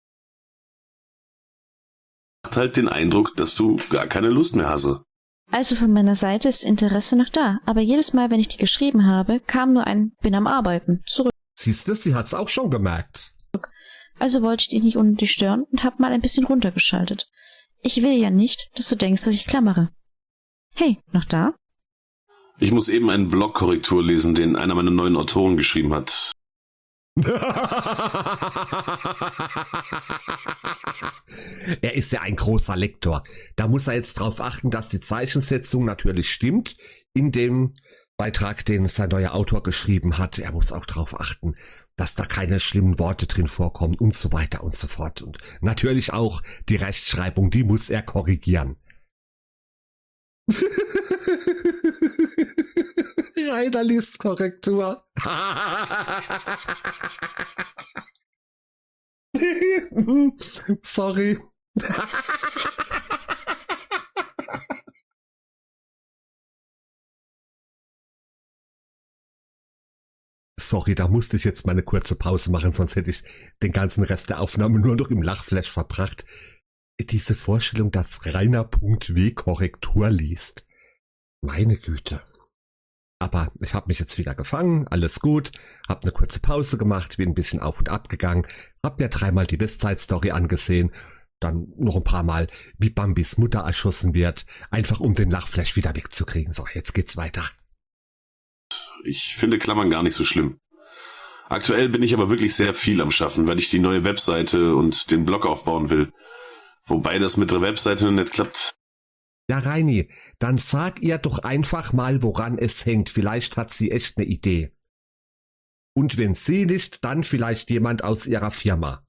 Macht halt den Eindruck, dass du gar keine Lust mehr hast. Also von meiner Seite ist Interesse noch da, aber jedes Mal, wenn ich dir geschrieben habe, kam nur ein »Bin am Arbeiten« zurück. Siehst du, sie hat's auch schon gemerkt. Also wollte ich dich nicht unnötig stören und hab mal ein bisschen runtergeschaltet. Ich will ja nicht, dass du denkst, dass ich klammere. Hey, noch da? Ich muss eben einen Blogkorrektur lesen, den einer meiner neuen Autoren geschrieben hat. Er ist ja ein großer Lektor. Da muss er jetzt drauf achten, dass die Zeichensetzung natürlich stimmt in dem Beitrag, den sein neuer Autor geschrieben hat. Er muss auch drauf achten, dass da keine schlimmen Worte drin vorkommen und so weiter und so fort. Und natürlich auch die Rechtschreibung, die muss er korrigieren. Rainer liest Korrektur. Sorry. Sorry, da musste ich jetzt mal eine kurze Pause machen, sonst hätte ich den ganzen Rest der Aufnahme nur noch im Lachflash verbracht. Diese Vorstellung, dass Rainer.w Korrektur liest. Meine Güte. Aber ich habe mich jetzt wieder gefangen, alles gut, habe eine kurze Pause gemacht, bin ein bisschen auf und ab gegangen, habe mir dreimal die Westside-Story angesehen, dann noch ein paar Mal, wie Bambis Mutter erschossen wird, einfach um den Lachflash wieder wegzukriegen. So, jetzt geht's weiter. Ich finde Klammern gar nicht so schlimm. Aktuell bin ich aber wirklich sehr viel am Schaffen, weil ich die neue Webseite und den Blog aufbauen will. Wobei das mit der Webseite nicht klappt. Ja, Reini, dann sag ihr doch einfach mal, woran es hängt. Vielleicht hat sie echt eine Idee. Und wenn sie nicht, dann vielleicht jemand aus ihrer Firma.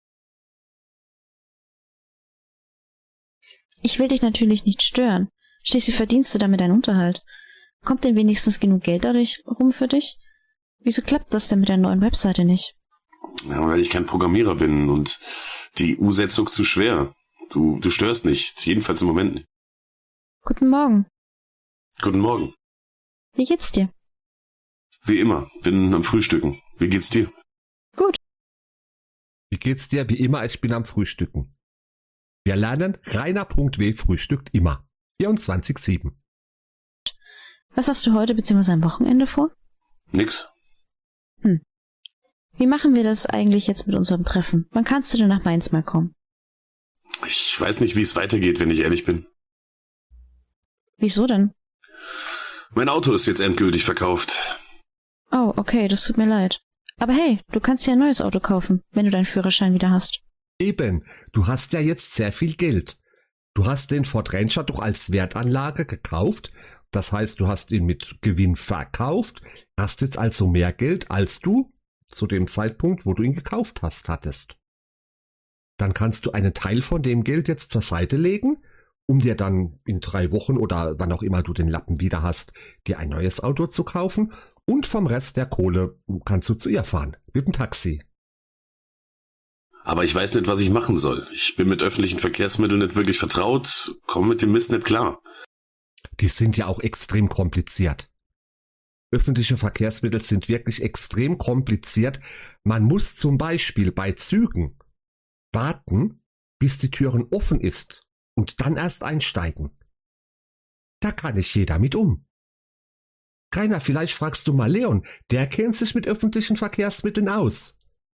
Ich will dich natürlich nicht stören. Schließlich verdienst du damit deinen Unterhalt. Kommt denn wenigstens genug Geld dadurch rum für dich? Wieso klappt das denn mit der neuen Webseite nicht? Ja, weil ich kein Programmierer bin und die Umsetzung zu schwer. Du, du störst nicht, jedenfalls im Moment nicht. Guten Morgen. Guten Morgen. Wie geht's dir? Wie immer, bin am Frühstücken. Wie geht's dir? Gut. Wie geht's dir? Wie immer, ich bin am Frühstücken. Wir lernen, Rainer.w frühstückt immer. vierundzwanzig sieben. Was hast du heute bzw. am Wochenende vor? Nix. Hm. Wie machen wir das eigentlich jetzt mit unserem Treffen? Wann kannst du denn nach Mainz mal kommen? Ich weiß nicht, wie es weitergeht, wenn ich ehrlich bin. Wieso denn? Mein Auto ist jetzt endgültig verkauft. Oh, okay, das tut mir leid. Aber hey, du kannst dir ein neues Auto kaufen, wenn du deinen Führerschein wieder hast. Eben, du hast ja jetzt sehr viel Geld. Du hast den Ford Ranger doch als Wertanlage gekauft. Das heißt, du hast ihn mit Gewinn verkauft, hast jetzt also mehr Geld, als du zu dem Zeitpunkt, wo du ihn gekauft hast, hattest. Dann kannst du einen Teil von dem Geld jetzt zur Seite legen, um dir dann in drei Wochen oder wann auch immer du den Lappen wieder hast, dir ein neues Auto zu kaufen, und vom Rest der Kohle kannst du zu ihr fahren, mit dem Taxi. Aber ich weiß nicht, was ich machen soll. Ich bin mit öffentlichen Verkehrsmitteln nicht wirklich vertraut, komme mit dem Mist nicht klar. Die sind ja auch extrem kompliziert. Öffentliche Verkehrsmittel sind wirklich extrem kompliziert. Man muss zum Beispiel bei Zügen warten, bis die Türen offen ist und dann erst einsteigen. Da kann nicht jeder mit um. Rainer, vielleicht fragst du mal Leon, der kennt sich mit öffentlichen Verkehrsmitteln aus.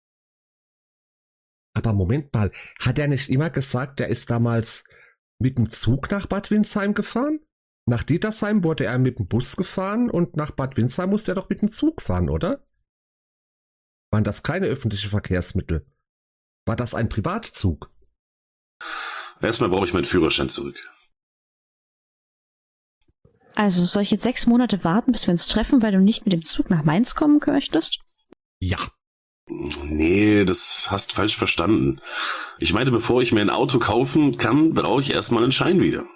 Aber Moment mal, hat er nicht immer gesagt, er ist damals mit dem Zug nach Bad Windsheim gefahren? Nach Dietersheim wurde er mit dem Bus gefahren und nach Bad Windsheim musste er doch mit dem Zug fahren, oder? Waren das keine öffentlichen Verkehrsmittel? War das ein Privatzug? Erstmal brauche ich meinen Führerschein zurück. Also soll ich jetzt sechs Monate warten, bis wir uns treffen, weil du nicht mit dem Zug nach Mainz kommen möchtest? Ja. Nee, das hast falsch verstanden. Ich meinte, bevor ich mir ein Auto kaufen kann, brauche ich erstmal einen Schein wieder.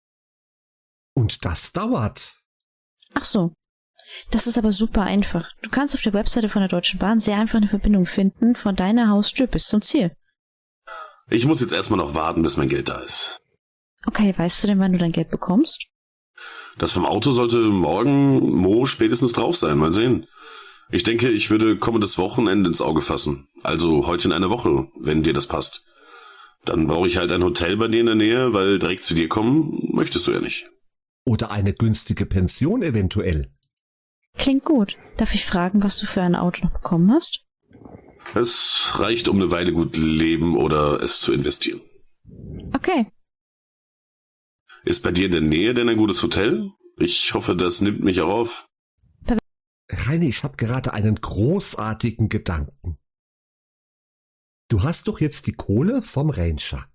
Und das dauert. Ach so. Das ist aber super einfach. Du kannst auf der Webseite von der Deutschen Bahn sehr einfach eine Verbindung finden von deiner Haustür bis zum Ziel. Ich muss jetzt erstmal noch warten, bis mein Geld da ist. Okay, weißt du denn, wann du dein Geld bekommst? Das vom Auto sollte morgen, Mo, spätestens drauf sein. Mal sehen. Ich denke, ich würde kommendes Wochenende ins Auge fassen. Also heute in einer Woche, wenn dir das passt. Dann brauche ich halt ein Hotel bei dir in der Nähe, weil direkt zu dir kommen möchtest du ja nicht. Oder eine günstige Pension eventuell. Klingt gut. Darf ich fragen, was du für ein Auto noch bekommen hast? Es reicht, um eine Weile gut leben oder es zu investieren. Okay. Ist bei dir in der Nähe denn ein gutes Hotel? Ich hoffe, das nimmt mich auch auf. Reini, ich habe gerade einen großartigen Gedanken. Du hast doch jetzt die Kohle vom Ranger.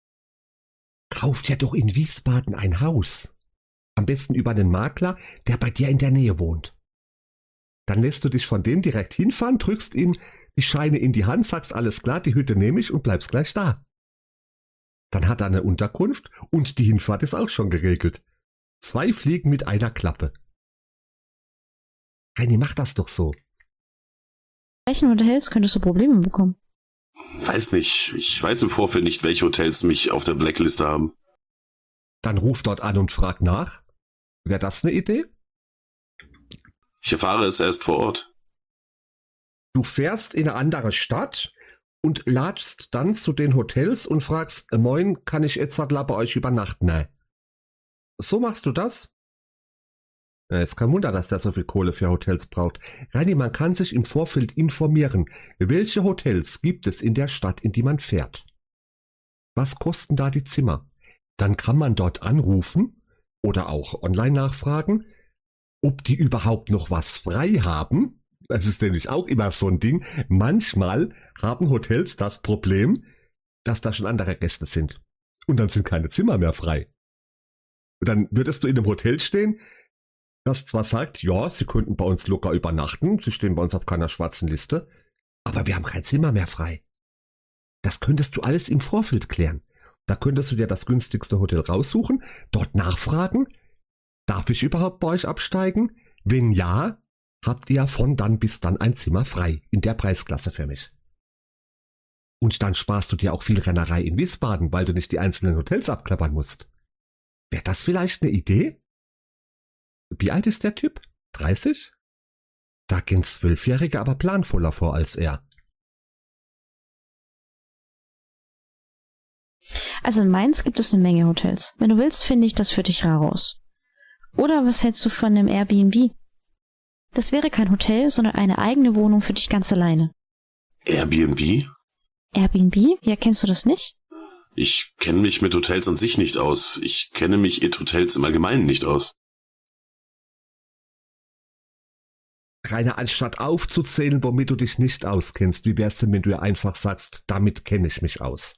Kauf dir doch in Wiesbaden ein Haus. Am besten über einen Makler, der bei dir in der Nähe wohnt. Dann lässt du dich von dem direkt hinfahren, drückst ihm die Scheine in die Hand, sagst alles klar, die Hütte nehme ich und bleibst gleich da. Dann hat er eine Unterkunft und die Hinfahrt ist auch schon geregelt. Zwei Fliegen mit einer Klappe. Reini, mach das doch so. Welchen Hotels könntest du Probleme bekommen? Weiß nicht. Ich weiß im Vorfeld nicht, welche Hotels mich auf der Blackliste haben. Dann ruf dort an und frag nach. Wäre das eine Idee? Ich erfahre es erst vor Ort. Du fährst in eine andere Stadt und latschst dann zu den Hotels und fragst, moin, kann ich jetzt bei euch übernachten? Nein. So machst du das? Ja, ist kein Wunder, dass der so viel Kohle für Hotels braucht. Reini, man kann sich im Vorfeld informieren. Welche Hotels gibt es in der Stadt, in die man fährt? Was kosten da die Zimmer? Dann kann man dort anrufen oder auch online nachfragen. ob die überhaupt noch was frei haben. Das ist nämlich auch immer so ein Ding. Manchmal haben Hotels das Problem, dass da schon andere Gäste sind. Und dann sind keine Zimmer mehr frei. Und dann würdest du in einem Hotel stehen, das zwar sagt, ja, sie könnten bei uns locker übernachten, sie stehen bei uns auf keiner schwarzen Liste, aber wir haben kein Zimmer mehr frei. Das könntest du alles im Vorfeld klären. Da könntest du dir das günstigste Hotel raussuchen, dort nachfragen, darf ich überhaupt bei euch absteigen? Wenn ja, habt ihr von dann bis dann ein Zimmer frei in der Preisklasse für mich. Und dann sparst du dir auch viel Rennerei in Wiesbaden, weil du nicht die einzelnen Hotels abklappern musst. Wäre das vielleicht eine Idee? Wie alt ist der Typ? dreißig? Da gehen Zwölfjährige aber planvoller vor als er. Also in Mainz gibt es eine Menge Hotels. Wenn du willst, finde ich das für dich raus. Oder was hältst du von einem Airbnb? Das wäre kein Hotel, sondern eine eigene Wohnung für dich ganz alleine. Airbnb? Airbnb? Ja, kennst du das nicht? Ich kenne mich mit Hotels an sich nicht aus. Ich kenne mich mit Hotels im Allgemeinen nicht aus. Rainer, anstatt aufzuzählen, womit du dich nicht auskennst, wie wär's denn, wenn du einfach sagst, damit kenne ich mich aus?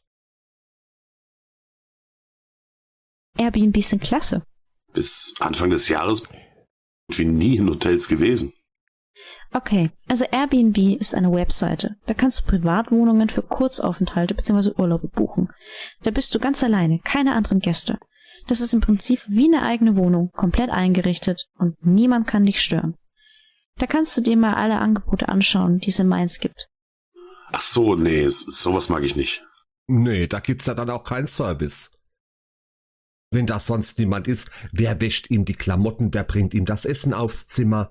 Airbnbs sind klasse. Bis Anfang des Jahres wie nie in Hotels gewesen. Okay, also Airbnb ist eine Webseite. Da kannst du Privatwohnungen für Kurzaufenthalte bzw. Urlaube buchen. Da bist du ganz alleine, keine anderen Gäste. Das ist im Prinzip wie eine eigene Wohnung, komplett eingerichtet und niemand kann dich stören. Da kannst du dir mal alle Angebote anschauen, die es in Mainz gibt. Ach so, nee, sowas mag ich nicht. Nee, da gibt's ja dann auch keinen Service. Wenn da sonst niemand ist, wer wäscht ihm die Klamotten, wer bringt ihm das Essen aufs Zimmer?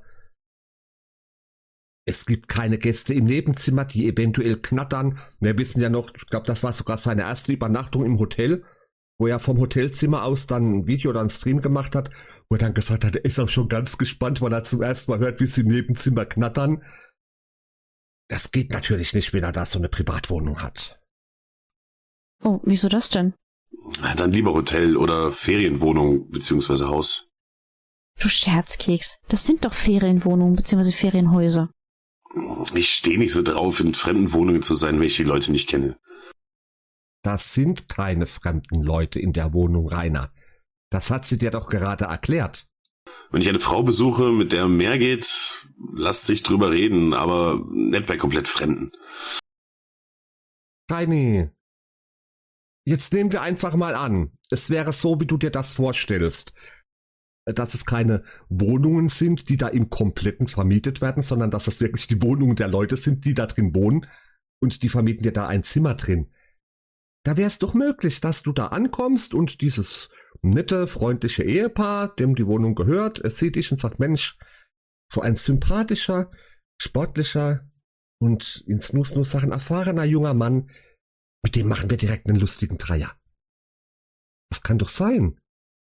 Es gibt keine Gäste im Nebenzimmer, die eventuell knattern. Wir wissen ja noch, ich glaube, das war sogar seine erste Übernachtung im Hotel, wo er vom Hotelzimmer aus dann ein Video oder einen Stream gemacht hat, wo er dann gesagt hat, er ist auch schon ganz gespannt, weil er zum ersten Mal hört, wie sie im Nebenzimmer knattern. Das geht natürlich nicht, wenn er da so eine Privatwohnung hat. Oh, wieso das denn? Dann lieber Hotel oder Ferienwohnung bzw. Haus. Du Scherzkeks, das sind doch Ferienwohnungen bzw. Ferienhäuser. Ich stehe nicht so drauf, in fremden Wohnungen zu sein, wenn ich die Leute nicht kenne. Das sind keine fremden Leute in der Wohnung, Rainer. Das hat sie dir doch gerade erklärt. Wenn ich eine Frau besuche, mit der mehr geht, lasst sich drüber reden, aber nicht bei komplett Fremden. Reini, jetzt nehmen wir einfach mal an, es wäre so, wie du dir das vorstellst. Dass es keine Wohnungen sind, die da im Kompletten vermietet werden, sondern dass es wirklich die Wohnungen der Leute sind, die da drin wohnen und die vermieten dir da ein Zimmer drin. Da wäre es doch möglich, dass du da ankommst und dieses nette, freundliche Ehepaar, dem die Wohnung gehört, es sieht dich und sagt, Mensch, so ein sympathischer, sportlicher und in Snus-Nus-Sachen erfahrener junger Mann, mit dem machen wir direkt einen lustigen Dreier. Das kann doch sein.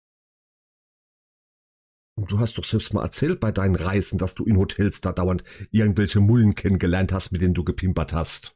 Du hast doch selbst mal erzählt bei deinen Reisen, dass du in Hotels da dauernd irgendwelche Mullen kennengelernt hast, mit denen du gepimpert hast.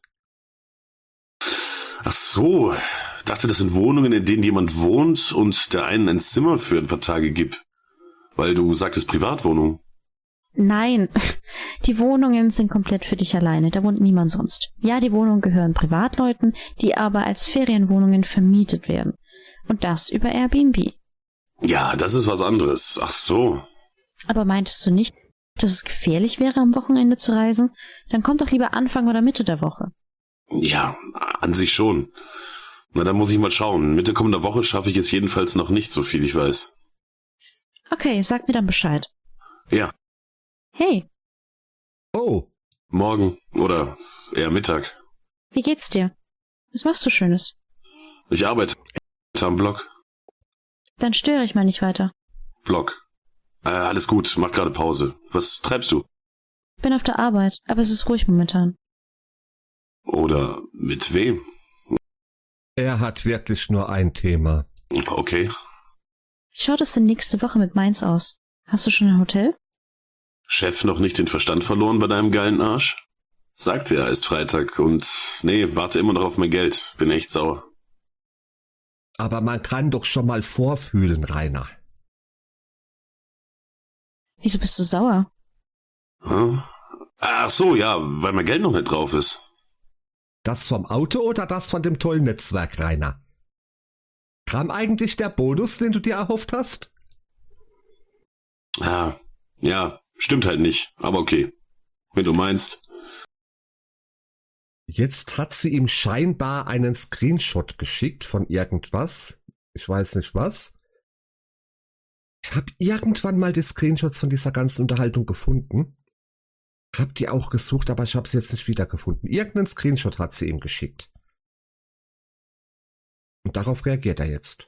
Ach so, dachte, das sind Wohnungen, in denen jemand wohnt und der einen ein Zimmer für ein paar Tage gibt. Weil du sagtest Privatwohnung. Nein, die Wohnungen sind komplett für dich alleine, da wohnt niemand sonst. Ja, die Wohnungen gehören Privatleuten, die aber als Ferienwohnungen vermietet werden. Und das über Airbnb. Ja, das ist was anderes. Ach so. Aber meintest du nicht, dass es gefährlich wäre, am Wochenende zu reisen? Dann komm doch lieber Anfang oder Mitte der Woche. Ja, an sich schon. Na, dann muss ich mal schauen. Mitte kommender Woche schaffe ich es jedenfalls noch nicht, so viel ich weiß. Okay, sag mir dann Bescheid. Ja. Hey. Oh. Morgen oder eher Mittag. Wie geht's dir? Was machst du Schönes? Ich arbeite am Blog. Dann störe ich mal nicht weiter. Blog. Äh, alles gut, mach gerade Pause. Was treibst du? Bin auf der Arbeit, aber es ist ruhig momentan. Oder mit wem? Er hat wirklich nur ein Thema. Okay. Wie schaut es denn nächste Woche mit Mainz aus? Hast du schon ein Hotel? Chef noch nicht den Verstand verloren bei deinem geilen Arsch? Sagte er, ist Freitag und nee, warte immer noch auf mein Geld. Bin echt sauer. Aber man kann doch schon mal vorfühlen, Rainer. Wieso bist du sauer? Hm? Ach so, ja, weil mein Geld noch nicht drauf ist. Das vom Auto oder das von dem tollen Netzwerk, Rainer? Kam eigentlich der Bonus, den du dir erhofft hast? Ja, ja, stimmt halt nicht, aber okay. Wenn du meinst. Jetzt hat sie ihm scheinbar einen Screenshot geschickt von irgendwas. Ich weiß nicht was. Ich habe irgendwann mal die Screenshots von dieser ganzen Unterhaltung gefunden. Hab die auch gesucht, aber ich habe sie jetzt nicht wiedergefunden. Irgendeinen Screenshot hat sie ihm geschickt. Und darauf reagiert er jetzt.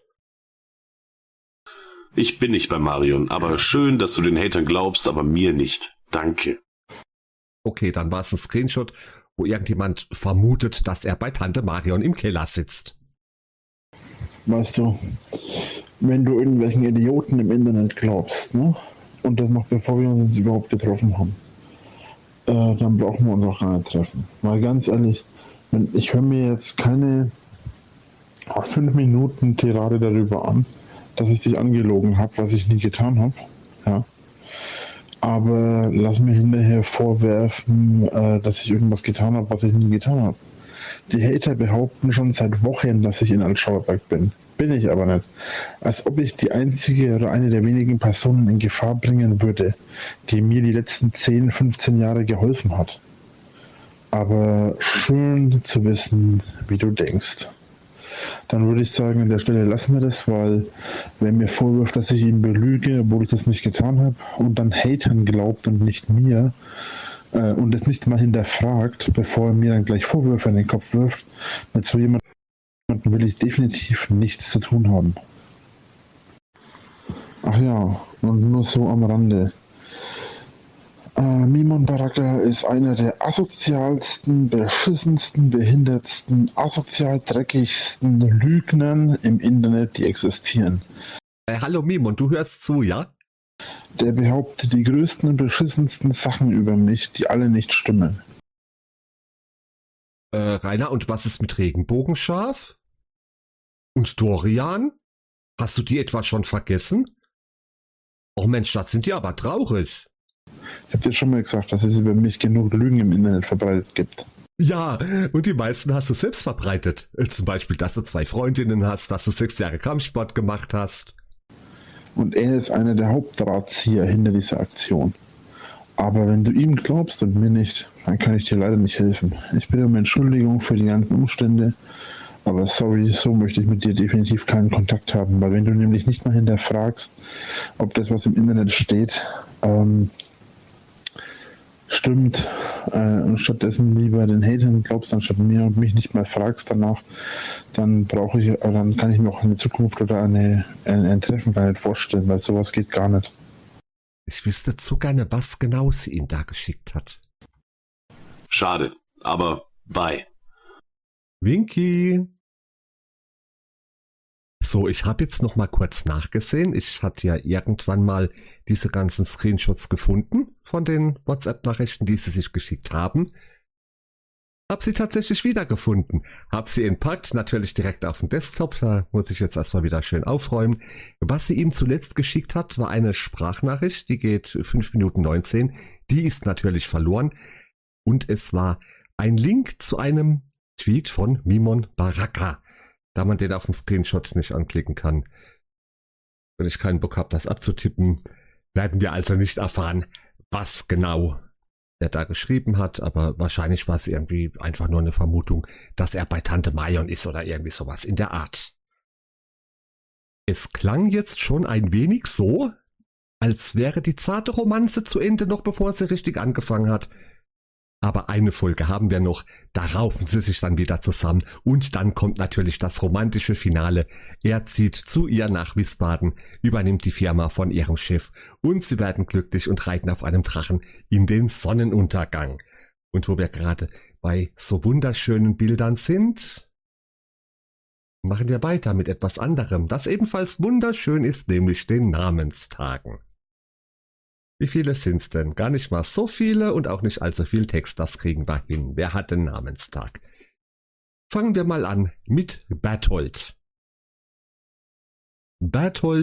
Ich bin nicht bei Marion, aber schön, dass du den Hatern glaubst, aber mir nicht. Danke. Okay, dann war es ein Screenshot, wo irgendjemand vermutet, dass er bei Tante Marion im Keller sitzt. Weißt du, wenn du irgendwelchen Idioten im Internet glaubst, ne? Und das noch bevor wir uns überhaupt getroffen haben, äh, dann brauchen wir uns auch gar nicht treffen. Weil ganz ehrlich, wenn, ich höre mir jetzt keine fünf Minuten Tirade darüber an, dass ich dich angelogen habe, was ich nie getan habe. Ja. Aber lass mir hinterher vorwerfen, äh, dass ich irgendwas getan habe, was ich nie getan habe. Die Hater behaupten schon seit Wochen, dass ich in Altschauerberg bin. Bin ich aber nicht. Als ob ich die einzige oder eine der wenigen Personen in Gefahr bringen würde, die mir die letzten zehn, fünfzehn Jahre geholfen hat. Aber schön zu wissen, wie du denkst. Dann würde ich sagen, an der Stelle lassen wir das, weil wer mir vorwirft, dass ich ihn belüge, obwohl ich das nicht getan habe, und dann Hatern glaubt und nicht mir, äh, und es nicht mal hinterfragt, bevor er mir dann gleich Vorwürfe in den Kopf wirft, mit so jemandem will ich definitiv nichts zu tun haben. Ach ja, und nur so am Rande. Äh, Mimon Baraka ist einer der asozialsten, beschissensten, behindertsten, asozial dreckigsten Lügnern im Internet, die existieren. Äh, hallo Mimon, du hörst zu, ja? Der behauptet die größten und beschissensten Sachen über mich, die alle nicht stimmen. Äh, Rainer, und was ist mit Regenbogenschaf? Und Dorian? Hast du die etwa schon vergessen? Oh Mensch, das sind die aber traurig. Ich hab dir schon mal gesagt, dass es über mich genug Lügen im Internet verbreitet gibt. Ja, und die meisten hast du selbst verbreitet. Zum Beispiel, dass du zwei Freundinnen hast, dass du sechs Jahre Kampfsport gemacht hast. Und er ist einer der Hauptdrahtzieher hinter dieser Aktion. Aber wenn du ihm glaubst und mir nicht, dann kann ich dir leider nicht helfen. Ich bitte um Entschuldigung für die ganzen Umstände, aber sorry, so möchte ich mit dir definitiv keinen Kontakt haben, weil wenn du nämlich nicht mal hinterfragst, ob das, was im Internet steht, ähm, stimmt, äh, und stattdessen lieber den Hatern glaubst, anstatt mir und mich nicht mal fragst danach, dann brauche ich, dann kann ich mir auch eine Zukunft oder eine, ein, ein Treffen gar nicht vorstellen, weil sowas geht gar nicht. Ich wüsste zu gerne, was genau sie ihm da geschickt hat. Schade, aber bye. Winky. So, ich habe jetzt noch mal kurz nachgesehen. Ich hatte ja irgendwann mal diese ganzen Screenshots gefunden von den WhatsApp-Nachrichten, die sie sich geschickt haben. Hab sie tatsächlich wiedergefunden. Hab sie entpackt, natürlich direkt auf dem Desktop. Da muss ich jetzt erstmal wieder schön aufräumen. Was sie ihm zuletzt geschickt hat, war eine Sprachnachricht. Die geht fünf Minuten neunzehn. Die ist natürlich verloren. Und es war ein Link zu einem Tweet von Mimon Baraka. Da man den auf dem Screenshot nicht anklicken kann. Wenn ich keinen Bock habe, das abzutippen, werden wir also nicht erfahren, was genau er da geschrieben hat, aber wahrscheinlich war es irgendwie einfach nur eine Vermutung, dass er bei Tante Marion ist oder irgendwie sowas in der Art. Es klang jetzt schon ein wenig so, als wäre die zarte Romanze zu Ende, noch bevor sie richtig angefangen hat. Aber eine Folge haben wir noch, da raufen sie sich dann wieder zusammen und dann kommt natürlich das romantische Finale. Er zieht zu ihr nach Wiesbaden, übernimmt die Firma von ihrem Chef und sie werden glücklich und reiten auf einem Drachen in den Sonnenuntergang. Und wo wir gerade bei so wunderschönen Bildern sind, machen wir weiter mit etwas anderem, das ebenfalls wunderschön ist, nämlich den Namenstagen. Wie viele sind's denn? Gar nicht mal so viele und auch nicht allzu viel Text, das kriegen wir hin. Wer hat den Namenstag? Fangen wir mal an mit Berthold. Berthold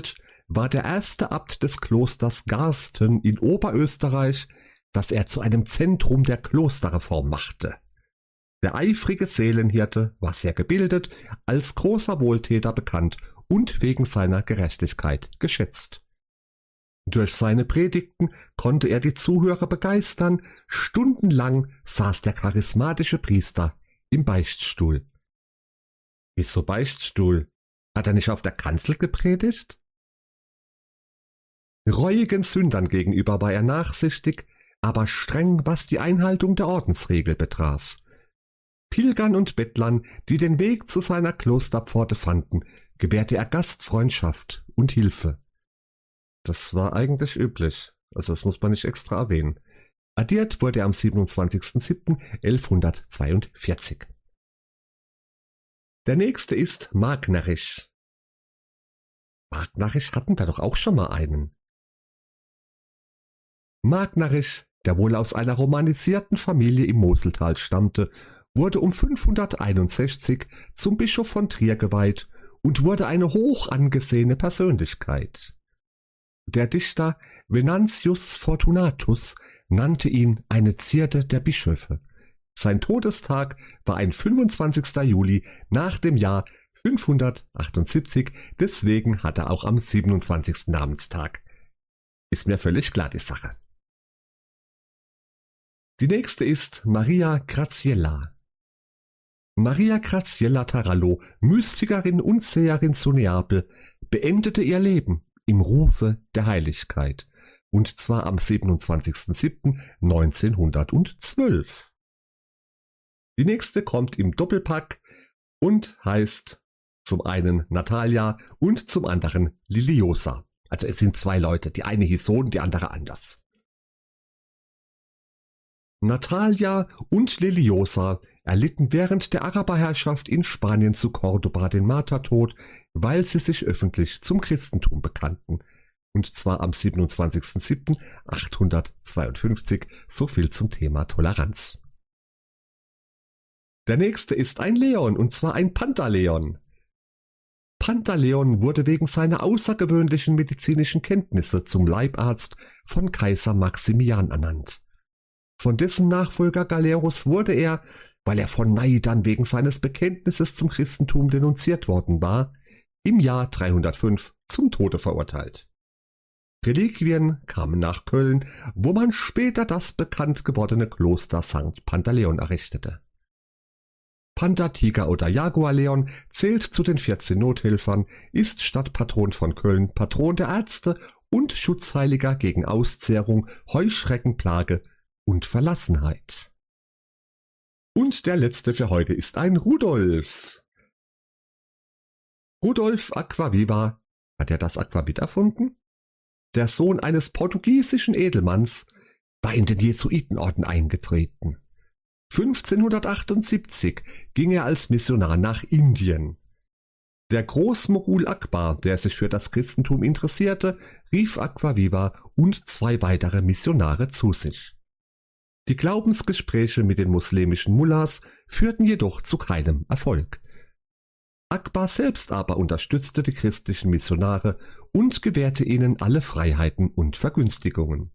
war der erste Abt des Klosters Garsten in Oberösterreich, das er zu einem Zentrum der Klosterreform machte. Der eifrige Seelenhirte war sehr gebildet, als großer Wohltäter bekannt und wegen seiner Gerechtigkeit geschätzt. Durch seine Predigten konnte er die Zuhörer begeistern, stundenlang saß der charismatische Priester im Beichtstuhl. Wieso Beichtstuhl? Hat er nicht auf der Kanzel gepredigt? Reuigen Sündern gegenüber war er nachsichtig, aber streng, was die Einhaltung der Ordensregel betraf. Pilgern und Bettlern, die den Weg zu seiner Klosterpforte fanden, gewährte er Gastfreundschaft und Hilfe. Das war eigentlich üblich, also das muss man nicht extra erwähnen. Addiert wurde er am siebenundzwanzigsten siebten elfhundertzweiundvierzig. Der nächste ist Magnerisch. Magnerisch hatten wir doch auch schon mal einen. Magnerisch, der wohl aus einer romanisierten Familie im Moseltal stammte, wurde um fünfhunderteinundsechzig zum Bischof von Trier geweiht und wurde eine hoch angesehene Persönlichkeit. Der Dichter Venantius Fortunatus nannte ihn eine Zierde der Bischöfe. Sein Todestag war ein fünfundzwanzigster Juli nach dem Jahr fünfhundertachtundsiebzig, deswegen hat er auch am siebenundzwanzigsten Namenstag. Ist mir völlig klar die Sache. Die nächste ist Maria Graziella. Maria Graziella Tarallo, Mystikerin und Seherin zu Neapel, beendete ihr Leben im Rufe der Heiligkeit, und zwar am siebenundzwanzigsten siebten neunzehnhundertzwölf. Die nächste kommt im Doppelpack und heißt zum einen Natalia und zum anderen Liliosa. Also es sind zwei Leute, die eine hieß so und die andere anders. Natalia und Liliosa erlitten während der Araberherrschaft in Spanien zu Cordoba den Martertod, weil sie sich öffentlich zum Christentum bekannten. Und zwar am siebenundzwanzigsten siebten achthundertzweiundfünfzig, so viel zum Thema Toleranz. Der nächste ist ein Leon, und zwar ein Pantaleon. Pantaleon wurde wegen seiner außergewöhnlichen medizinischen Kenntnisse zum Leibarzt von Kaiser Maximian ernannt. Von dessen Nachfolger Galerus wurde er, weil er von Neidern wegen seines Bekenntnisses zum Christentum denunziert worden war, im Jahr dreihundertfünf zum Tode verurteilt. Reliquien kamen nach Köln, wo man später das bekannt gewordene Kloster Sankt Pantaleon errichtete. Panther, Tiger oder Jaguarleon zählt zu den vierzehn Nothelfern, ist Stadtpatron von Köln, Patron der Ärzte und Schutzheiliger gegen Auszehrung, Heuschreckenplage und Verlassenheit. Und der letzte für heute ist ein Rudolf. Rudolf Aquaviva, hat er das Aquavit erfunden? Der Sohn eines portugiesischen Edelmanns, war in den Jesuitenorden eingetreten. fünfzehnhundertachtundsiebzig ging er als Missionar nach Indien. Der Großmogul Akbar, der sich für das Christentum interessierte, rief Aquaviva und zwei weitere Missionare zu sich. Die Glaubensgespräche mit den muslimischen Mullahs führten jedoch zu keinem Erfolg. Akbar selbst aber unterstützte die christlichen Missionare und gewährte ihnen alle Freiheiten und Vergünstigungen.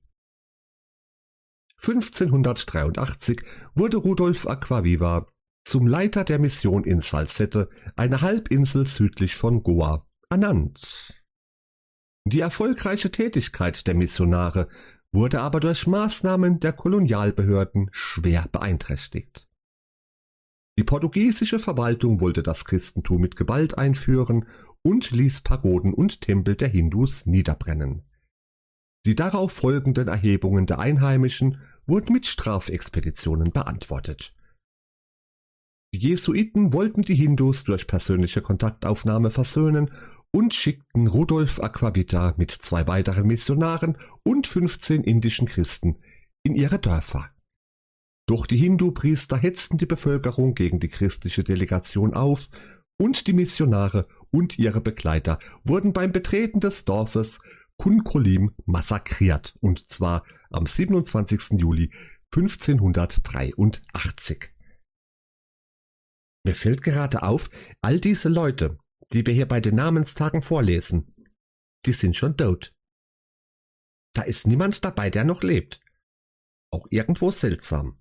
fünfzehnhundertdreiundachtzig wurde Rudolf Aquaviva zum Leiter der Mission in Salsette, einer Halbinsel südlich von Goa, ernannt. Die erfolgreiche Tätigkeit der Missionare wurde aber durch Maßnahmen der Kolonialbehörden schwer beeinträchtigt. Die portugiesische Verwaltung wollte das Christentum mit Gewalt einführen und ließ Pagoden und Tempel der Hindus niederbrennen. Die darauf folgenden Erhebungen der Einheimischen wurden mit Strafexpeditionen beantwortet. Die Jesuiten wollten die Hindus durch persönliche Kontaktaufnahme versöhnen und schickten Rudolf Aquavita mit zwei weiteren Missionaren und fünfzehn indischen Christen in ihre Dörfer. Doch die Hindu-Priester hetzten die Bevölkerung gegen die christliche Delegation auf und die Missionare und ihre Begleiter wurden beim Betreten des Dorfes Kunkolim massakriert, und zwar am siebenundzwanzigsten Juli fünfzehnhundertdreiundachtzig. Mir fällt gerade auf, all diese Leute, die wir hier bei den Namenstagen vorlesen, die sind schon tot. Da ist niemand dabei, der noch lebt. Auch irgendwo seltsam.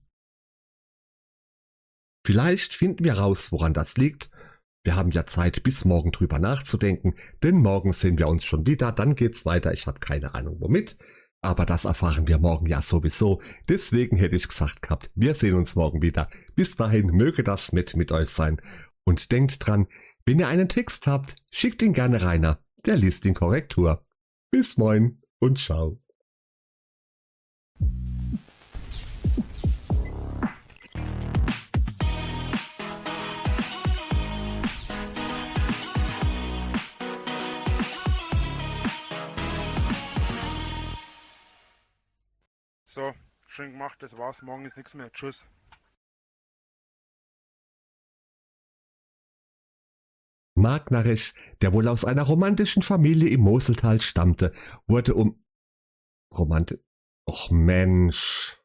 Vielleicht finden wir raus, woran das liegt. Wir haben ja Zeit, bis morgen drüber nachzudenken, denn morgen sehen wir uns schon wieder, dann geht's weiter. Ich habe keine Ahnung womit, aber das erfahren wir morgen ja sowieso. Deswegen hätte ich gesagt gehabt, wir sehen uns morgen wieder. Bis dahin möge das mit mit euch sein. Und denkt dran, wenn ihr einen Text habt, schickt ihn gerne Rainer, der liest ihn Korrektur. Bis moin und ciao. So, schön gemacht, das war's. Morgen ist nichts mehr. Tschüss. Mark Naresch, der wohl aus einer romantischen Familie im Moseltal stammte, wurde um... Romantisch... Och Mensch...